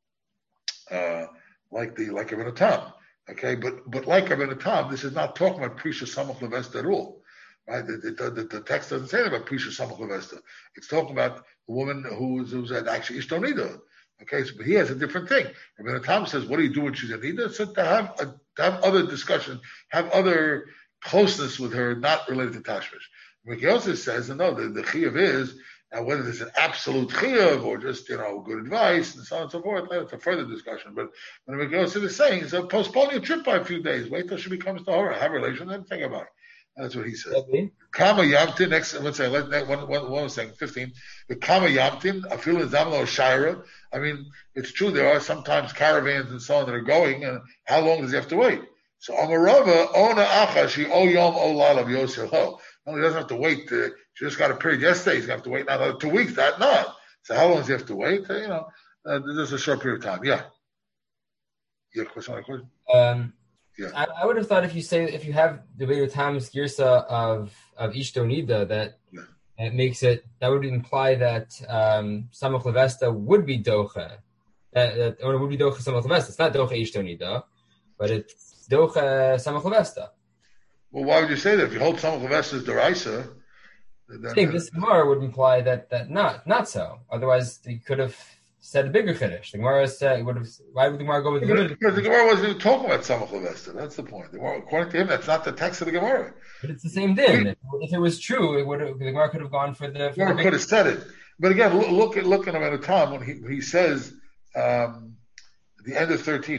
uh, like the like Rabbi Tam. Okay, but but like Rabbi Tam, this is not talking about Prisha Samach Levesta at all. Right? The, the, the, the text doesn't say about Prisha Samach Levesta. It's talking about a woman who's who's actually Ishto Nida. Okay, so but he has a different thing. Rabbi Tam says, "What do you do when she's a Nida?" So to have a, to have other discussion, have other closeness with her, not related to Tashmish. Rabbi Yosef says, "No, the, the chiyuv is now whether there's an absolute chiyuv or just you know good advice and so on and so forth. That's a further discussion." But when Rabbi Yosef is saying, "So postpone your trip by a few days. Wait till she becomes tahora, have a relation, then think about it." That's what he says. Kama Yamtin, next, let's say, let, one, one, one second, fifteen. The Kama Yamtin, Afil Zamlo Shira. I mean, it's true, there are sometimes caravans and so on that are going, and how long does he have to wait? So, Amarava, Ona Acha, she O Yom O Lalav Yosef Ho. No, he doesn't have to wait. To, she just got a period yesterday. He's going to have to wait now another two weeks. That not. So, how long does he have to wait? Uh, you know, uh, this is a short period of time. Yeah. Yeah, question, question? Um, Yeah. I, I would have thought if you say if you have the Rebbeinu Tam's girsa of of Ishto Nida that yeah. it makes it that would imply that um, Samach Levesta would be docha that, that or it would be docha Samach Levesta. It's not docha Ishto Nida, but it's docha Samach Levesta. Well, why would you say that if you hold Samach Levesta as deraisa? I think this Gemara would imply that that not not so. Otherwise, you could have said a bigger Kiddush. The Gemara said, would have, why would the Gemara go with the Gemara? Because the Gemara wasn't even talking about Samach Levesta. That's the point. The Gemara, according to him, that's not the text of the Gemara. But it's the same din. If, if it was true, it would have, the Gemara could have gone for the. For the Gemara could have said it. But again, look, look at look at him at a time when he, he says um, at the end of thirteen, he said,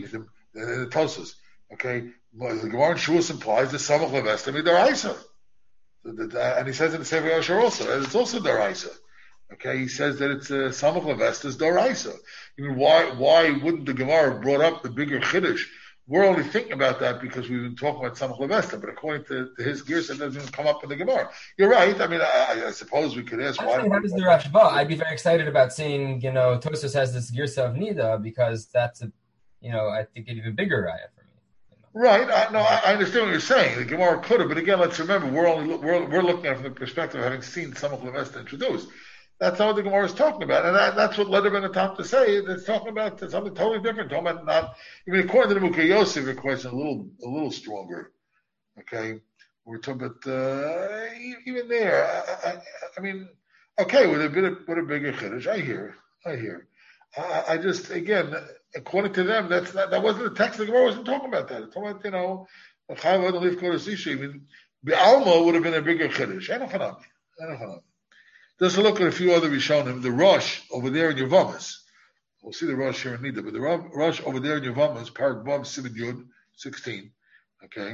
in the Tosas. Okay, the Gemara in Shavuos implies the Samach Levesta Midaraisa. And he says in the Sefer Yashar also, that it's also Daraisa. Okay, he says that it's uh, Samach Levesta is Daraisa. I mean, why why wouldn't the Gemara have brought up the bigger Chiddush? We're only thinking about that because we've been talking about Samach Levesta, but according to, to his gears, it doesn't come up in the Gemara. You're right. I mean, I, I suppose we could ask Actually, why. how does the Rashba? I'd be very excited about seeing, you know, Tosfos has this Girsa of Nida because that's a, you know, I think an even bigger raya for me. You know? Right. I, no, I, I understand what you're saying. The Gemara could have, but again, let's remember we're only we're we're looking at it from the perspective of having seen Samach Levesta introduced. That's not what the Gemara is talking about, and that, that's what led him in the top to say. It's talking about something totally different. Talking about not, I mean, according to the Mukha Yosef, your question a little, a little stronger. Okay, we're talking about uh, even there. I, I, I mean, okay, with a bit of, with a bigger chiddush, I hear, I hear. I, I just, again, according to them, that's not, that wasn't the text. The Gemara wasn't talking about that. It's talking about, you know, Chayv Adon Leif Kodesh. I mean, Be'alma would have been a bigger chiddush. I don't know. I don't know. Just a look at a few other Rishonim. The Rosh over there in Yavamas. We'll see the Rosh here in Nida, but the Rosh over there in Yavamas, Parak Vav Siman Yud, sixteen. Okay.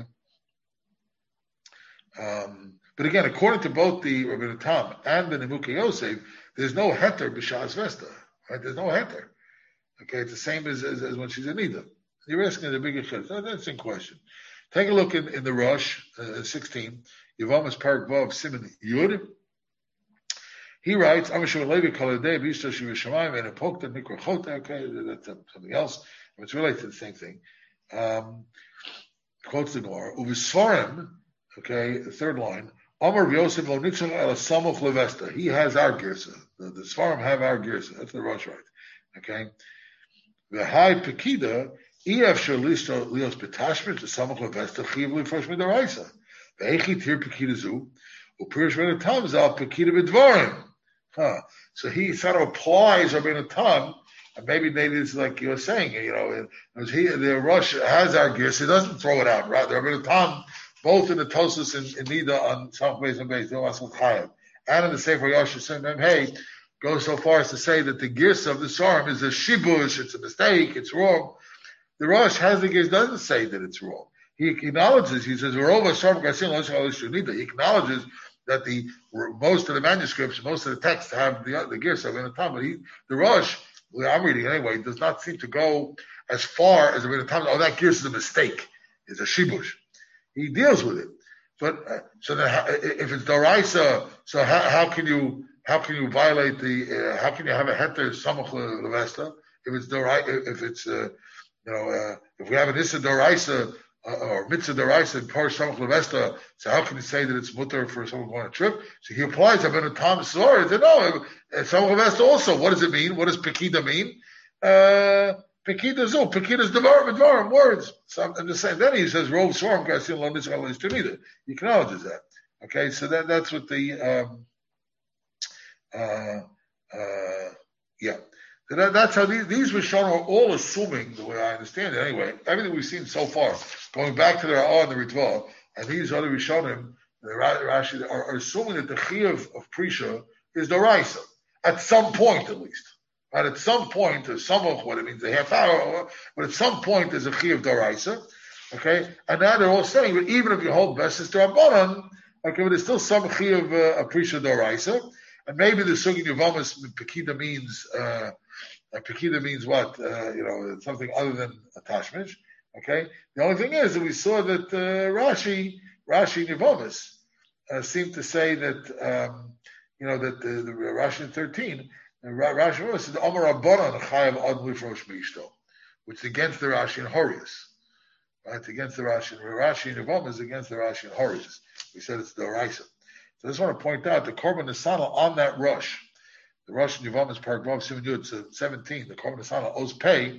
Um, but again, according to both the Rabbi Tam and the Nemuka Yosef, there's no heter b'shas Vesta. Right? There's no heter. Okay, it's the same as, as, as when she's in Nida. You're asking the bigger chiddush. That's an interesting question. Take a look in, in the Rosh, uh, sixteen. Yavamas Parak Vav Siman Yud. He writes, "I'm sure Levi Kaladei B'Yisrael Shivashamayim and a Pokta Mikra Chota." Okay, that's something else. It's related to the same thing. Um, quotes the Gemara. Uvisfarim. Okay, the third line. Amar Yosef Lo Nitzon El Samoch Levesta. He has our girsa. The, the Sfarim have our girsa. That's the Rosh right. Okay. The high Pekida Ef Shalisto Leos Betashmit the Samoch Levesta Chivli Fresh Midaraisa. The Eichit here Pekida Zu. Upirish Ben Tam Zal Pekida B'Dvarim. Huh. So he sort of applies Rabbeinu Tam, and maybe maybe it's like you were saying, you know, it, he, the Rosh has our gears, he doesn't throw it out, right? The Rabbeinu Tam, both in the Tosas and in Nida on South Beis and Beis, and in the Sefer Yashar saying, hey, goes so far as to say that the gears of the Sarm is a shibush, it's a mistake, it's wrong. The Rosh has the gears, doesn't say that it's wrong. He acknowledges, he says, he acknowledges that the most of the manuscripts, most of the texts have the the Girsa of Rabbeinu Tam, but he, the Rosh, I'm reading anyway, does not seem to go as far as Rabbeinu Tam. Oh, that Girsa is a mistake. It's a shibush. He deals with it, but uh, so that if it's Doraisa, so how, how can you how can you violate the uh, how can you have a heter samach levesta if it's Doraisa? If it's uh, you know uh, if we have an issa Doraisa. Uh, or mitzvah deraisa and parish samach levesta. So how can you say that it's mutter for someone going on a trip? So he applies Rabbeinu Tam's story. He said, no, samach levesta also. What does it mean? What does pekida mean? Uh, pekida zu, pekida is devarim, devarim, words. So I'm just saying. Then he says, rov svarim gasin lo nitzchal lo nistunida. He acknowledges that. Okay, so that that's what the um, uh, uh, yeah. So that, that's how these, these Rishonim are all assuming, the way I understand it anyway, everything we've seen so far, going back to the Ra'ah and the Ritva, and these other Rishonim, the Rashi, are, are assuming that the Chiyuv of Prisha is the Raisa, at some point at least. Right? At some point, there's some of what it means, a half hour, but at some point there's a Chiyuv Doraisa, okay? And now they're all saying, that even if you hold Besis D'Rabbanan, okay, but there's still some Chiyuv uh, of Prisha Doraisa, and maybe the Sugin Yavamas Pekida means, uh, Uh, Pekida means what? Uh, you know, something other than attachment. Okay. The only thing is that we saw that uh, Rashi, Rashi Nivomis, uh, seemed to say that um, you know that the, the Rashi in thirteen, uh, Rashi said Amar Rabbanan Chayav Ad Lifrosh Mishto, which is against the Rashi in Horius, right? Against the Rashi, Rashi Nivomis against the Rashi in Horius. We said it's the Raisa. So I just want to point out the Korban Nesana on that Rosh. The Rosh Yavamas Paragraph seventeen, the Korban Nesana Oz Pei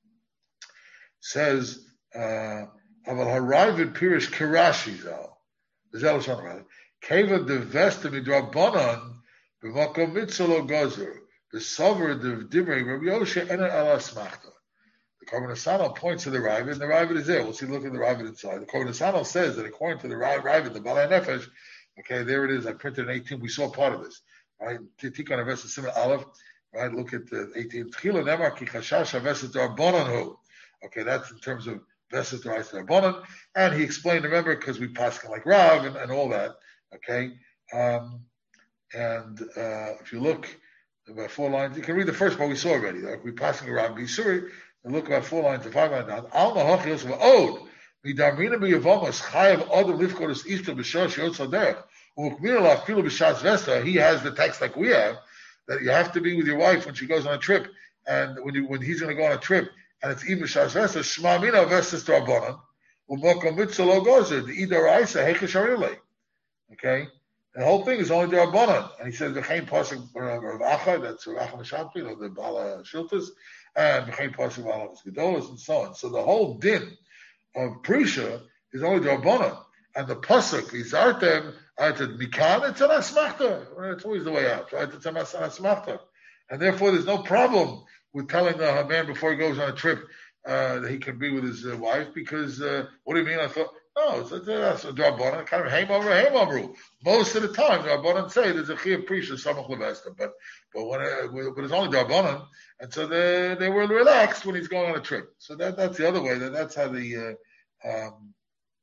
says, Aval Haravid Pirish Kirashi Zal. The Zealous one rather. Keva de Vesta Midrabanan, Bivako Mitzalo Gozer, the Sover de Divrei Rabbi Yoshe Ena Ala Smachta. The Korban Nesana points to the Ravid, and the Ravid is there. We'll see, look at the Ravid inside. The Korban Nesana says that according to the Ravid, the Balai Nefesh, okay, there it is. I printed in eighteen. We saw part of this. Right, Tikkan Avesa Simon Aleph. Right, look at the eighteen. Tchila Nemar Ki Chashash Avesa Darbananhu Okay, that's in terms of Vesas D'Oraisa Rabbanan. And he explained, remember, because we pass like Rav and, and all that. Okay, um, and uh, if you look about four lines, you can read the first part we saw already. Like we passing around Gisuri, and look about four lines to five lines down. Al Nahachios of Od, Midarmina Biyavamos, Chayav Odom Lifkotis Ishto B'Shosh Yotzaderech, Ukmiralach Pilu B'Shas Vesta. He has the text like we have, that you have to be with your wife when she goes on a trip, and when you, when he's going to go on a trip, and it's even B'Shas Vesta, Shema Mina Vestas D'Rabbanan, U'Mokom Mitzvah Lo Gozer, the Idoraisa Hechesh Arilei. Okay? The whole thing is only the Rabbanan. And he says, V'chein Pasuk Rav Acha, that's Rav Acha Meshabti, you know, the Bala Shiltas, and V'chein Pasuk Bala Gedolas, and so on. So the whole din of Prisha is only the Rabbanan. And the Pasuk, Izartem, Arted Mikan, it's an Asmachta. It's always the way out, right? It's an Asmachta. And therefore, there's no problem with telling a man before he goes on a trip uh, that he can be with his uh, wife, because, uh, what do you mean? I thought, no, it's a, that's a Drabanan, kind of Haim over Haim Amru. Most of the time, Drabanan say there's a Chiyav Prisha, Samach Levesta, but but when it, but it's only Drabanan, and so they they were relaxed when he's going on a trip. So that that's the other way. That that's how the uh, um,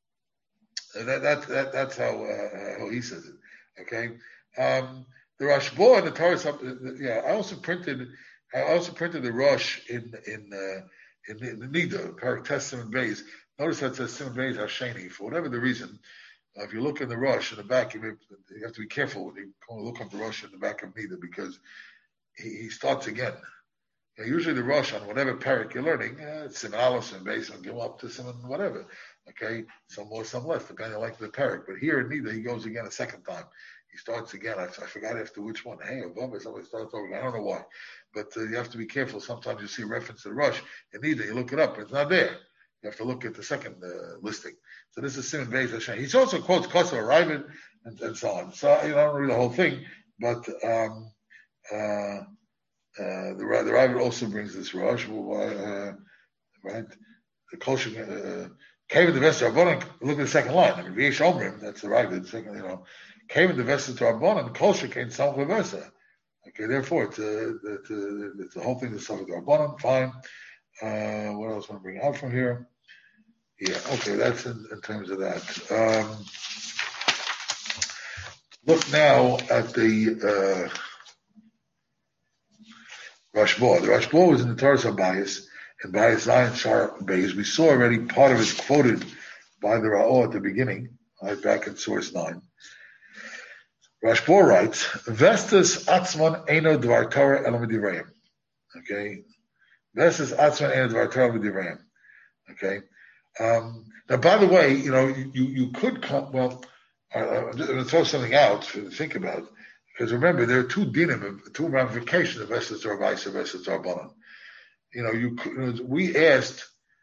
that, that that that's how uh, how he says it. Okay, um, the Rashbo and the Torah. Yeah, I also printed I also printed the Rosh in in uh, in, in the Nida, Parak Testament base. Notice that says Simon Beis Hasheni. For whatever the reason, uh, if you look in the Rosh in the back, you, may, you have to be careful when you look up the Rosh in the back of Nida, because he, he starts again. You know, usually the Rosh on whatever parak you're learning, uh, it's Simon Aleph and Beis, and go up to Simon whatever. Okay, some more, some less, depending on like the parak. But here in Nida, he goes again a second time. He starts again. I, I forgot after which one. Hey, above it, somebody starts over again. I don't know why, but uh, you have to be careful. Sometimes you see a reference to the Rosh in Nida, you look it up, but it's not there. You have to look at the second uh, listing. So this is Simon Beis Hashem. He also quotes Kosovo Ravid and, and so on. So you know, I don't read the whole thing, but um, uh, uh, the the Ravid also brings this Rosh, uh, right? The Kosher came in the Vesser Rabbanan. Look at the second line. I mean, V'yesh Omrim. That's the Ravid. Second, you know, came in the Vesser to Rabbanan. Kosher came Samach Levesa. Okay, therefore it's a, it's, a, it's the whole thing is Samach Rabbanan. Fine. Uh, what else I want to bring out from here? Yeah, okay, that's in, in terms of that. Um, look now at the uh, Rashba. The Rashba was in the Torah Sabayis, and by Zion Shar Beis. We saw already part of it quoted by the Ra'o at the beginning, right back in source nine. Rashba writes, Vestas Atzman Eino Dvar Torah Elam Divrayim. Okay. This is Atzman and Dvar Torah V'Divrayim. Okay. Um, now, by the way, you know, you, you could come, well, uh, I'm going to throw something out to think about, because remember, there are two dinim, two ramifications of Vesas D'Oraisa, Vesas D'Rabbanan. You know, you, you know, we asked,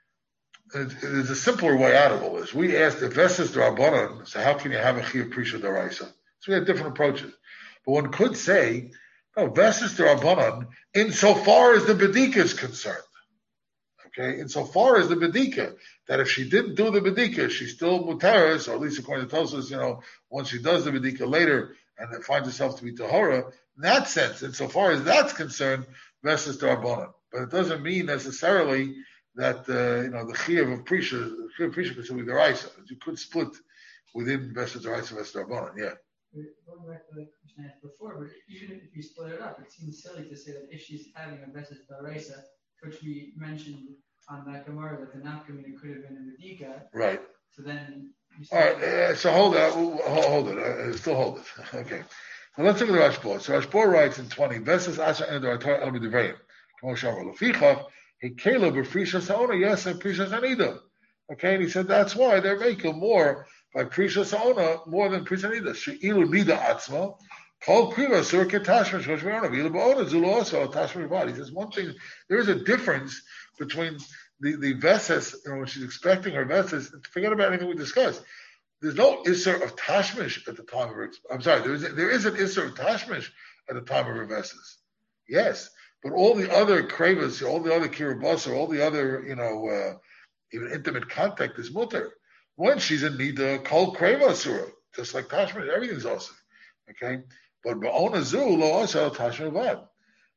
there's a simpler way out of all this. We asked if Vesas D'Rabbanan, so how can you have a Chiyav Prisha D'Oraisa? So we had different approaches. But one could say, no, Vesas D'Rabbanan, insofar as the Bedika is concerned. Okay, insofar as the Bedika, that if she didn't do the Bedika, she's still Mutaris, or at least according to Tosfos, you know, once she does the Bedika later and then finds herself to be Tahora, in that sense, insofar as that's concerned, Vesas D'Rabbanan. But it doesn't mean necessarily that, uh, you know, the Chiyav of Prisha, the Chiyav of Prisha could still be the Raisa. You could split within Vesas D'Oraisa, Vesas D'Rabbanan, yeah. Going back to the question I asked before, but even if you split it up, it seems silly to say that if she's having a Vesas D'Oraisa, which we mentioned on that Gemara, that the Nafkamina could have been in the Dika. Right. So then. You All right. Uh, so hold it. Hold, hold it. Uh, still hold it. Okay. Well, let's look at the Rashba. So Rashba writes in twenty. Vesas Asher and the Torah El B'Divrayim. Kmo Shamar Lefichach Hekela B'Frisha Saona. Yes, and Prisha Sanida. Okay, and he said that's why they're making more by Prisha Saona more than Prisha Nida. She'ilu Nida Atzma. Kol Kriva Sur Ketashma Shosh Verona. V'Ilu Ba'ona Zulu also Tashma Body. He says one thing. There is a difference between the the Vesas, you know, when she's expecting her Vesas. Forget about anything we discussed. There's no Isser of Tashmish at the time of her. I'm sorry. There is there is an Isser of Tashmish at the time of her Vesas. Yes, but all the other kravas, all the other kirubasa, all the other, you know, uh, even intimate contact is mutter. When she's in nida, kol kreva surah, just like Tashmish, everything's awesome. Okay, but ba'ona zu lo also Tashmish vad.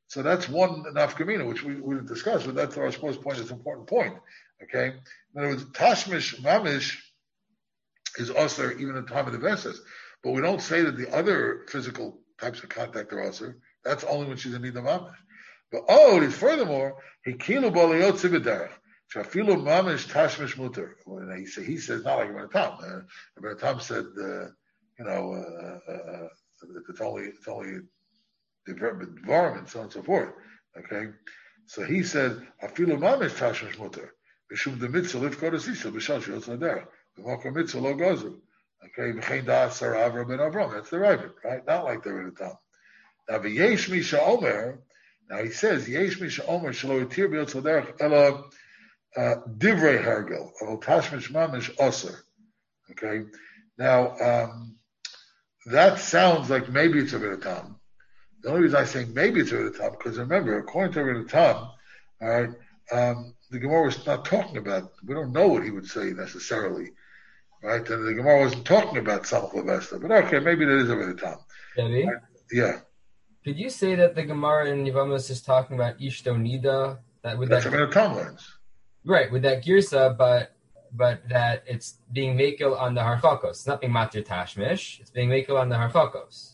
So that's one nafkamina, which we, we discussed, but that's our supposed point. It's an important point. Okay? In other words, tashmish mamish is also even in the time of the Vesses. But we don't say that the other physical types of contact are also. That's only when she's in need of mamish. But oh, furthermore, he kilu b'aliyot zibiderech. Shafilu mamish tashmish muter. He says, he says not like Ibn Tam. Uh, Ibn Tam said, uh, you know, uh, uh, it's only it's only dvarim and so on and so forth. Okay, so he said, afilu mamish tashmish muter. B'shum the mitzvah liv kodesh yisrael b'shal sheyotz l'derech. B'mokom mitzvah lo gozu. Okay, v'chein da'as sarav rabben Avram. That's the Ravid, right? Not like the Ibn Tam. Now v'yesh misha omer. Now he says, yesh misha omer shelo yitir b'yotz l'derech ela divrei hergel al tashmish mamish oser. Okay, now um, that sounds like maybe it's a Ibn Tam. The only reason I say maybe it's a Ibn Tam because remember, according to Ibn Tam, all right, um, the Gemara was not talking about. We don't know what he would say necessarily, right? And the Gemara wasn't talking about Samach Levesta. But okay, maybe that is a Ibn Tam. Maybe. Right? Yeah. Could you say that the Gemara in Yevamos is talking about Ishto Nida? That with That's that, Ibn Tam lens. Right, with that girsa, but but that it's being mekel on the harchakos. It's not being matir tashmish. It's being mekel on the harchakos.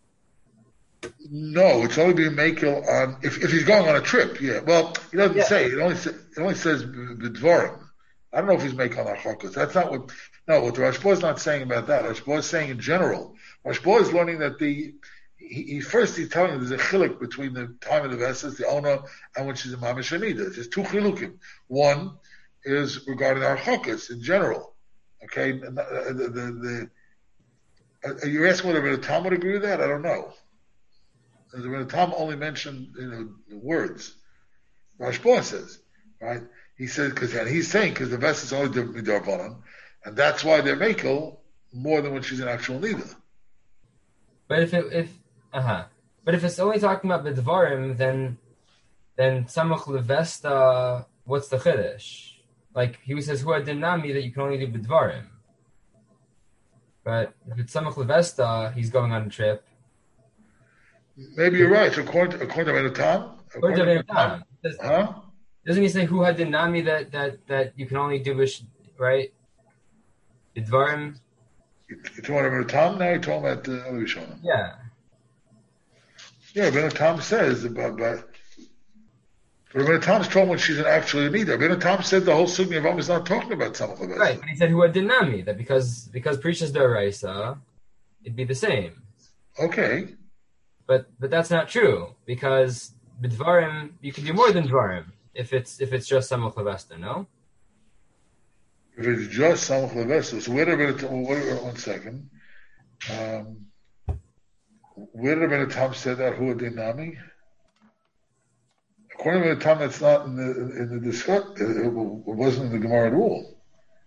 No, it's only being mekel on if, if he's going on a trip. Yeah. Well, he doesn't yeah. say. It only say, it only says b'dvarim. I don't know if he's mekel on harchakos. That's not what. No, what the Rashba is not saying about that. Rashba is saying in general. Rashba is learning that the he, he first he's telling you there's a chilik between the time of the Vesses, the owner, and when she's in Mamish Anida. There's two chilukim. One is regarding our harchakos in general. Okay, the, the, the, the uh, you're asking whether the Tom would agree with that? I don't know. The Tom only mentioned you know the words. Rashba says, right? He says because and he's saying because the Vesses only did midarbanan, and that's why they're mekel more than when she's in actual nida. But if it, if uh huh, but if it's only talking about b'dvarim, then then samach levesta, what's the chiddush? Like he says, "Hu adinami," that you can only do b'dvarim. But if it's samach levesta, he's going on a trip. Maybe you're right. So according to according to Ibn Tam, according to Ibn Tam, huh? Doesn't he say "Hu hadinami" that that that you can only do right b'dvarim? You're talking about Ibn Tam now? You're talking about the other Rishonim? Yeah. Yeah, Ibn Tam says about, but Ibn Tam's talking when she's an actually Nida. Ibn Tam said the whole sugya of Am is not talking about Samach Levesta. Right, but he said who had dinami, that because because Prishas D'Oraisa, it'd be the same. Okay. But but that's not true, because b'dvarim you can do more than dvarim if it's if it's just Samach Levesta, no? If it's just Samach Levesta, so where did Ibn Tam, one second. Um, where did Ibn Tam say that who dinami? According to Ibn Tam, that's not in the in the discuss. It wasn't in the Gemara at all.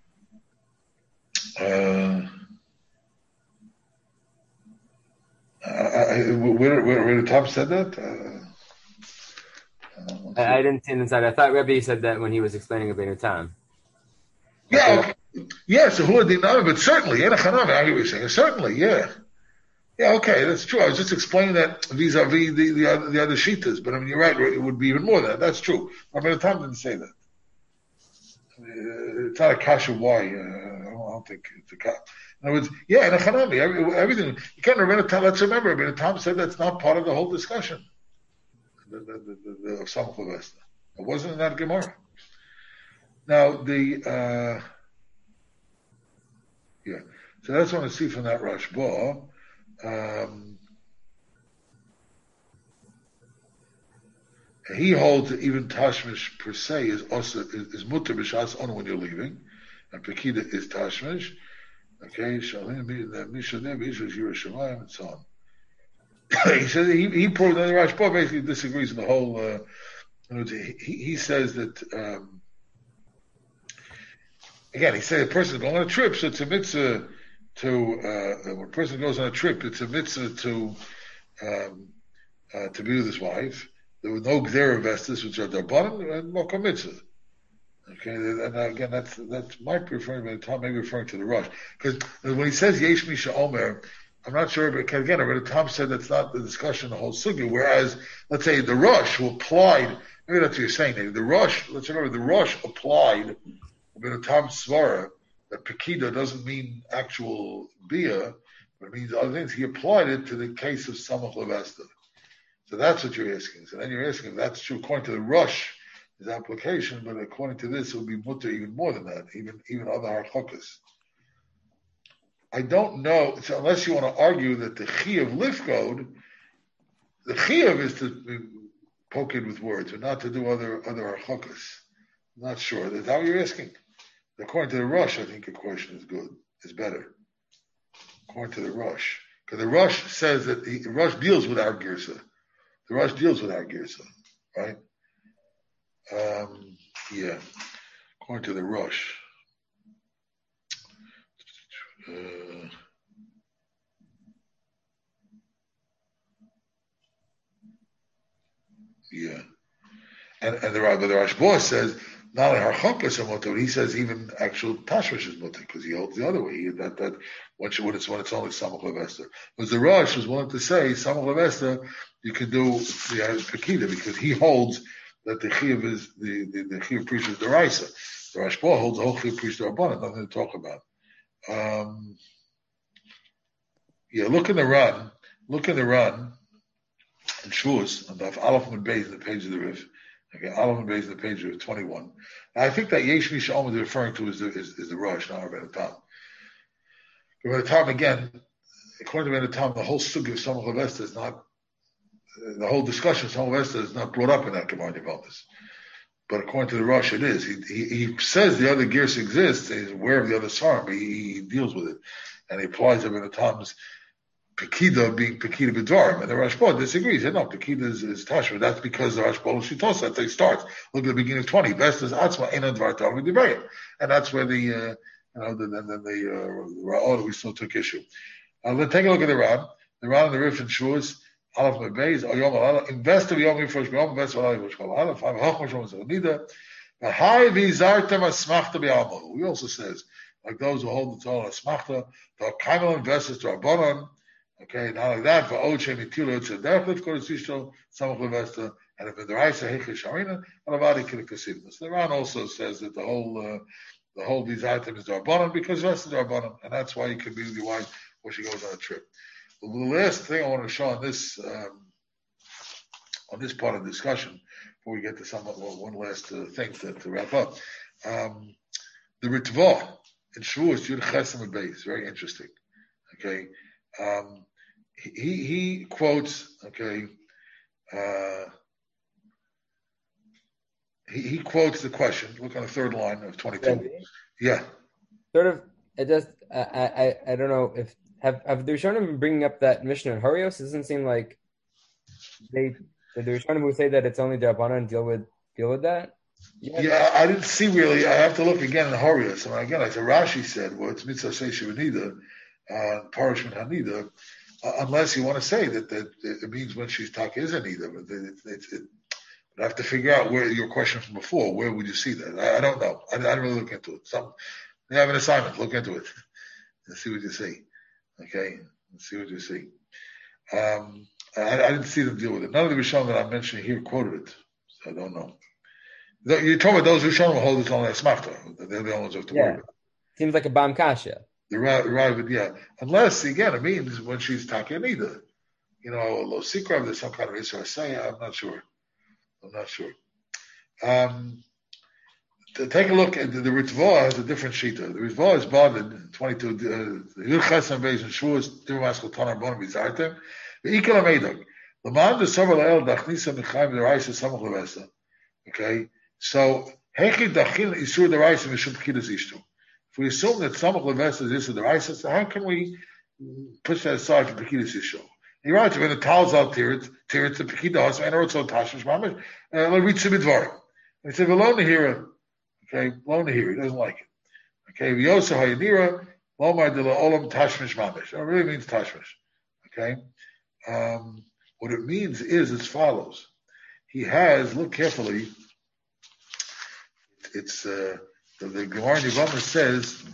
Uh, I, I, where where where the Tam said that? Uh, I, I didn't see it inside. I thought Rebbe said that when he was explaining Ibn Tam. Yeah, okay. Yeah, so who are dinami? But certainly, yeah, I hear what you're saying. Certainly, yeah. Yeah, okay, that's true. I was just explaining that vis-a-vis the, the, other, the other shitas, but I mean, you're right, it would be even more than that. That's true. I mean, the time didn't say that. Uh, it's not a kasha why. Uh, I, don't, I don't think it's a kasha. In other words, yeah, in a chanami, every, everything. You can't remember, let's remember, but Tom said that's not part of the whole discussion the, the, the, the, the, of Samach Levesta. It wasn't in that Gemara. Now, the, uh, yeah, so that's what I see from that Rashba. Um, he holds that even tashmish per se is also is, is mutter b'shas on when you're leaving, and pekida is tashmish. Okay, shalim mishadev issues Yerushalayim and so on. He says he he proved that the Rashba basically disagrees in the whole. Uh, he he says that um, again he said a person going on a trip, so it's a mitzvah. To uh, when a person goes on a trip, it's a mitzvah to um, uh, to be with his wife. There were no gzera vestis, which are darbanan and mokom mitzvah. Okay, and again, that's that might be referring to the time, maybe referring to the rush, because when he says yesh misha omer, I'm not sure, but again, Rabbi Tom said that's not the discussion, the whole sugya. Whereas, let's say the Rosh who applied, maybe that's what you're saying. The Rosh, let's remember, the Rosh applied Rabbi Tom Svara that Pekida doesn't mean actual bia, but it means other things. He applied it to the case of Samach Levesta. So that's what you're asking. So then you're asking if that's true according to the Rosh, his application, but according to this, it would be mutter even more than that, even even other harchokas. I don't know, so unless you want to argue that the Chiyav Lifkod, the Chiyav is to be poke it with words, or not to do other other harchokas. I'm not sure. Is that what you're asking? According to the Rosh, I think your question is good, is better. According to the Rosh. Because the Rosh says that the, the Rosh deals with our Girsa. The Rosh deals with our Girsa, right? Um, yeah. According to the Rosh. Uh, yeah. And, and the, but the Rashba says, not only Harchokas are mutter, but he says even actual Tashmish is mutter, because he holds the other way. He, that, that, when, when, it's, when it's only Samach Levesta. Because the Rosh was willing to say, Samach Levesta, you can do the Pekida, because he holds that the Chiyav is, the, the, the Chiyav priest is the Raisa. The Rashba holds the whole Chiyav priest is Rabbanan, nothing to talk about. Um, yeah, look in the run, look in the run, and Shuz, on the Aleph and Beis, the page of the Rif. Okay, Aleph and Beis, the page of twenty-one. And I think that Yesh Misha Omer is referring to is the, is, is the Rosh, not Rabbi Tam. Rabbi Tam, again, according to Rabbi Tam, the whole sugya of Samach Levesta is not, the whole discussion of Samach Levesta is not brought up in that Gemara Nevamis. But according to the Rosh, it is. He, he, he says the other gears exist, he's aware of the other sarm, but he, he deals with it. And he applies it in Tam's Pekida being Pekida B'dvarim. And the Rashba disagrees. He said, no, Pekida is, is Tashma. That's because the Rashba Shitosa, that's how he starts. Look at the beginning of twenty. Vestas Atzma Einan Dvar Talmud Divrayim. And that's where the, uh, you know, the, then the, the, uh, Ra'od, we still took issue. Uh, let's take a look at the Ran. The Ran and the Rif and Shuz. Aleph Mebeis, Oyom Alala, invest of Yom Yifrosh B'Yom, invest of Alala Yifrosh B'Yom, Aleph, Five, Hochmash, Yom Zalnida, V'hai V'izartem Asmachta B'Yamo. He also says, like those who hold the Torah Asmachta, the Kaimel investors to Rabbanon, okay, not like that, V'od Shem Yitilu, Yotze Derech Lifkod Yisishto, Samach Levesta, and if in the Raisa Heiche Sharina, and Avadi Kilikasim. So the Ran also says that the whole, uh, the whole V'izartem is the Rabbanon, because the rest is the Rabbanon, and that's why you can be with your wife when she goes on a trip. The last thing I want to show on this um, on this part of the discussion, before we get to some well, one last uh, thing to, to wrap up, um, the Ritva in Shavuos Yud Chesem and Beis, very interesting. Okay, um, he he quotes okay, uh, he he quotes the question. Look on the third line of twenty-two. Yeah, sort of. It just I I I don't know if. Have have the Rishonim been bringing up that Mishnah in Horios? It doesn't seem like they the Rishonim would say that it's only D'Rabbanan and deal with deal with that. Yeah, yeah, I didn't see really. I have to look again in Horios. And again, like the Rashi said, well, it's mitzvah seisha v'nida, uh, parashman hanida, uh, unless you want to say that, that it means when she's taka is a nida. But it, it, it, it, I have to figure out where your question from before. Where would you see that? I, I don't know. I, I didn't really look into it. Some you have an assignment. Look into it and see what you see. Okay, let's see what you see. Um, I, I didn't see them deal with it. None of the Rishonim that I'm mentioning here quoted it, so I don't know. You're talking about those Rishonim who hold it on Esmachta. They're the only ones who have to yeah. worry about it. Seems like a Bam Kasha. The right, yeah. Unless, again, it means when she's Takanida. You know, Lo Sikra, there's some kind of Isra say, I'm not sure. I'm not sure. Um, to take a look at the, the Ritva has a different shita. The Ritva is bothered twenty-two. Yud Chesem Beis and Shavuos Tirmas Chotan Arbon Bizartem. The Ikal Ameidog. The man the Sover Lael Dachnisa Michaim the Raisa Samach Levesa. Okay, so Hechi Dachin Isur the Raisa Mishum Kidas Ishtu. If we assume that Samach Levesa is the Raisa, so how can we push that aside for Pekidas Ishtu? He writes when the Tal's out Tirit Tirit the Pekidas and also Tashmish Mamish. Let read some Midvarim. He said, "V'lo Nehira." Okay, lo nehira, he doesn't like it. Okay, v'yosa hayanira, lomar de olam tashmish mamish. It really means tashmish. Okay, um, what it means is as follows. He has, look carefully, it's, uh, the, the Gemara Yevamah says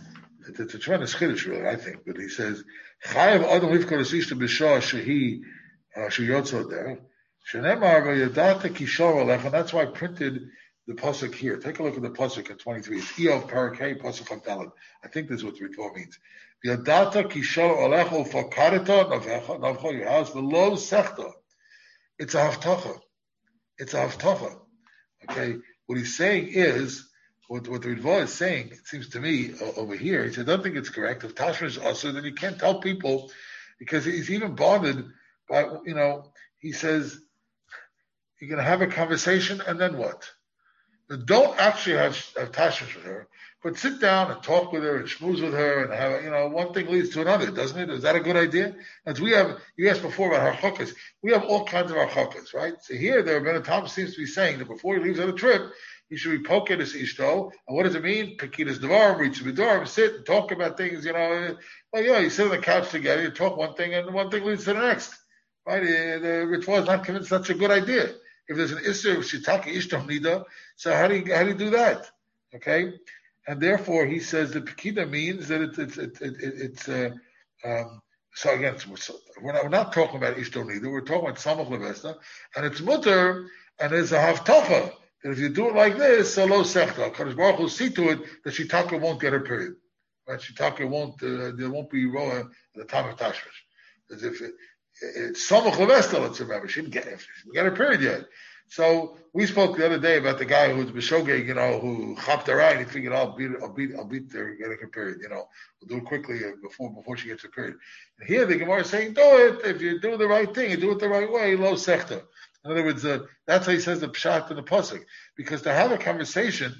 It's, it's a tremendous chiddush, really, I think. But he says, "Chayav adam lifkar esishta b'shah shehi sheyotzo derech shenemar v'yadata kishor alech," and that's why I printed the pasuk here. Take a look at the pasuk at twenty-three. It's Eov Parakei pasuk Chavdalad. I think this is what the Ritva means. V'yadata kishor alech ufakareta navcha navcha your house v'lo sechta. It's a haftacha. It's a haftacha. Okay, what he's saying is. What, what the Ritva is saying, it seems to me uh, over here, he said, I don't think it's correct. If Tashmish is also, then you can't tell people, because he's even bothered by, you know, he says, you're going to have a conversation, and then what? But don't actually have, have Tashmish with her, but sit down and talk with her and schmooze with her and have, you know, one thing leads to another, doesn't it? Is that a good idea? As we have, you asked before about harchakas. We have all kinds of harchakas, right? So here, there have been a time seems to be saying that before he leaves on a trip, he should be poking his ishto. And what does it mean? Pekidas devarim, reach the door, sit and talk about things, you know. Well, yeah, you sit on the couch together, you talk one thing, and one thing leads to the next. Right? The Ritva is not convinced that's a good idea. If there's an issue of shitaka ishto nida, so how do you how do you do that? Okay? And therefore he says the Pekida means that it's it's it's it, it, it's uh, um so again we're not, we're not talking about ishto nida, we're talking about samach levesta, and it's mutter, and there's a havtacha. And if you do it like this, so lo sechta. Kadosh Baruch Hu see to it that Shitaka won't get her period. Right? Shitaka won't. Uh, there won't be roa at the time of Tashmish. As if it, it's Samach Levesta. Let's remember, she didn't get she didn't get her period yet. So we spoke the other day about the guy who's b'shogeg, you know, who chapped her eye and he figured, I'll beat, I'll beat, I'll beat her getting her period. You know, we'll do it quickly before before she gets her period. And here the Gemara is saying, do it if you do the right thing, you do it the right way. Lo sechta. In other words, uh, that's how he says the pshat in the pasuk. Because to have a conversation,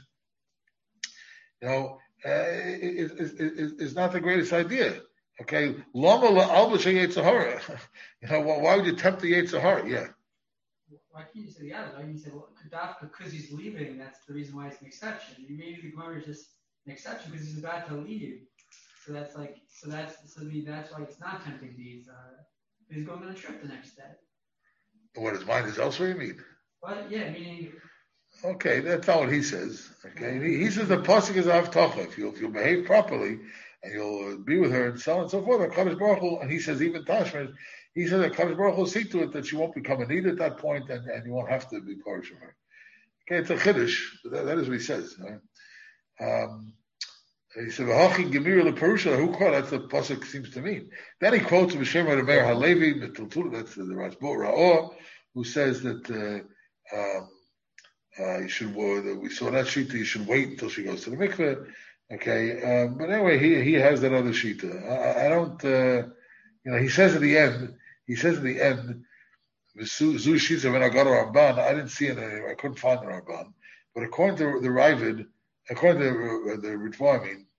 you know, uh, is, is, is, is not the greatest idea. Okay, lama la'alba sheyetzahara. You know, why would you tempt the yetzahara? Yeah. Why can't you say the other? Why can't you say, well, because he's leaving, that's the reason why it's an exception. Maybe the Gemara is just an exception because he's about to leave. So that's like, so that's so the, that's why it's not tempting the yetzahara. He's going on a trip the next day. What, his mind is elsewhere, you mean? Well, yeah, meaning... Okay, that's not what he says. Okay, he, he says the pasuk is avtacha. If you if you behave properly and you'll be with her and so on and so forth, Kadosh Baruch Hu, and he says even Tashmish, he says that Kadosh Baruch Hu will see to it that she won't become a need at that point, and, and you won't have to be part of her. Okay, it's a chiddush. That, that is what he says. Right? Um, he said, "V'hachin gemir leperusha who called." That's what the pasuk seems to mean. Then he quotes B'Shem Rameir Halevi, that's the Rashbo Ra'or, who says that uh, um, uh, you should. Uh, we saw that shita. You should wait until she goes to the mikveh. Okay, um, but anyway, he he has that other shita. I, I don't. Uh, you know, he says at the end. He says at the end. Zu shita when I got to Ramban. I didn't see it anywhere. I couldn't find the Ramban. But according to the Ravid, according to the, the Ritva, I mean,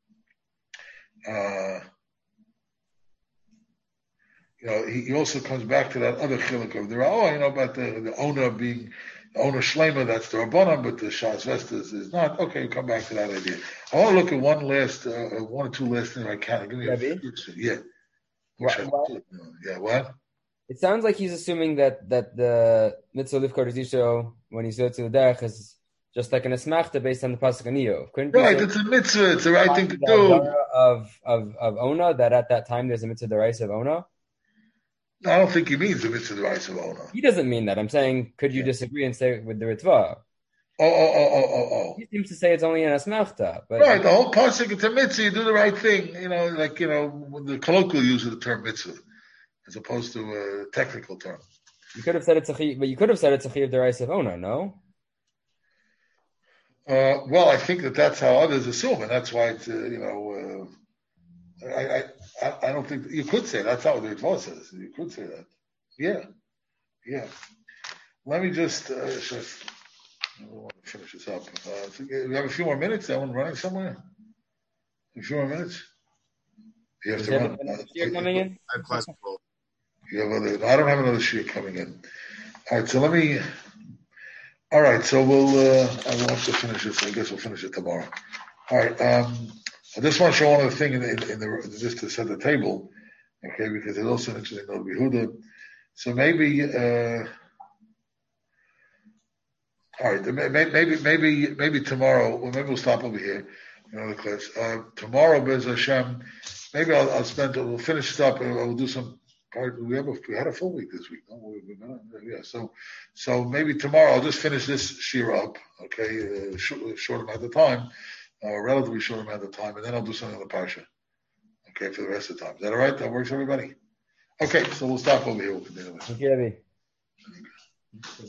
uh, you know, he, he also comes back to that other chiluk of the Ra'ah, you know, about the, the owner being, the owner Shlema, that's the Rabbanan, but the Shas Vestas is not. Okay, come back to that idea. I want to look at one last, uh, one or two last things I can. Give me a few, yeah. What, what? Yeah, what? It sounds like he's assuming that, that the mitzvah lifkar zisho, when he's out to the derech, is just like an asmachta based on the pasuk Aniyov. Right, it's a mitzvah. It's the right thing to do. Of of of Ona, that at that time there's a mitzvah deraisa of Ona. No, I don't think he means the mitzvah deraisa of Ona. He doesn't mean that. I'm saying, could you yeah. disagree and say with the Ritva? Oh, oh, oh, oh, oh, oh. He seems to say it's only an asmachta. But right, the whole pasuk, it's a mitzvah. You do the right thing. You know, like you know, the colloquial use of the term mitzvah, as opposed to a technical term. You could have said it's a chi, but you could have said it's a chi of deraisa of Ona, no? Uh, well, I think that that's how others assume, and that's why it's, uh, you know, uh, I, I I don't think you could say that's how the Ritva says. You could say that. Yeah, yeah. Let me just, uh, just I want to finish this up. Uh, so we have a few more minutes. Someone running somewhere? A few more minutes. You have Is to run. Another shir coming in? You have other. I don't have another shir coming in. All right, so let me. All right, so we'll, uh, I will have to finish this. I guess we'll finish it tomorrow. All right, um, I just want to show one other thing in the, in the, just to set the table, okay, because it's also interesting to Behuda. So maybe, uh, all right, maybe, maybe, maybe, maybe tomorrow, well, maybe we'll stop over here. Another class. Uh, tomorrow, Bez Hashem, maybe I'll, I'll spend. We'll finish it up, and we'll do some. Part, we have a, we had a full week this week. No? We, we, yeah. So, so maybe tomorrow I'll just finish this shira up. Okay, uh, short, short amount of time, uh, relatively short amount of time, and then I'll do something on the parsha. Okay, for the rest of the time. Is that all right? That works, everybody. Okay, so we'll stop over here. We'll continue. Thank you, Abby.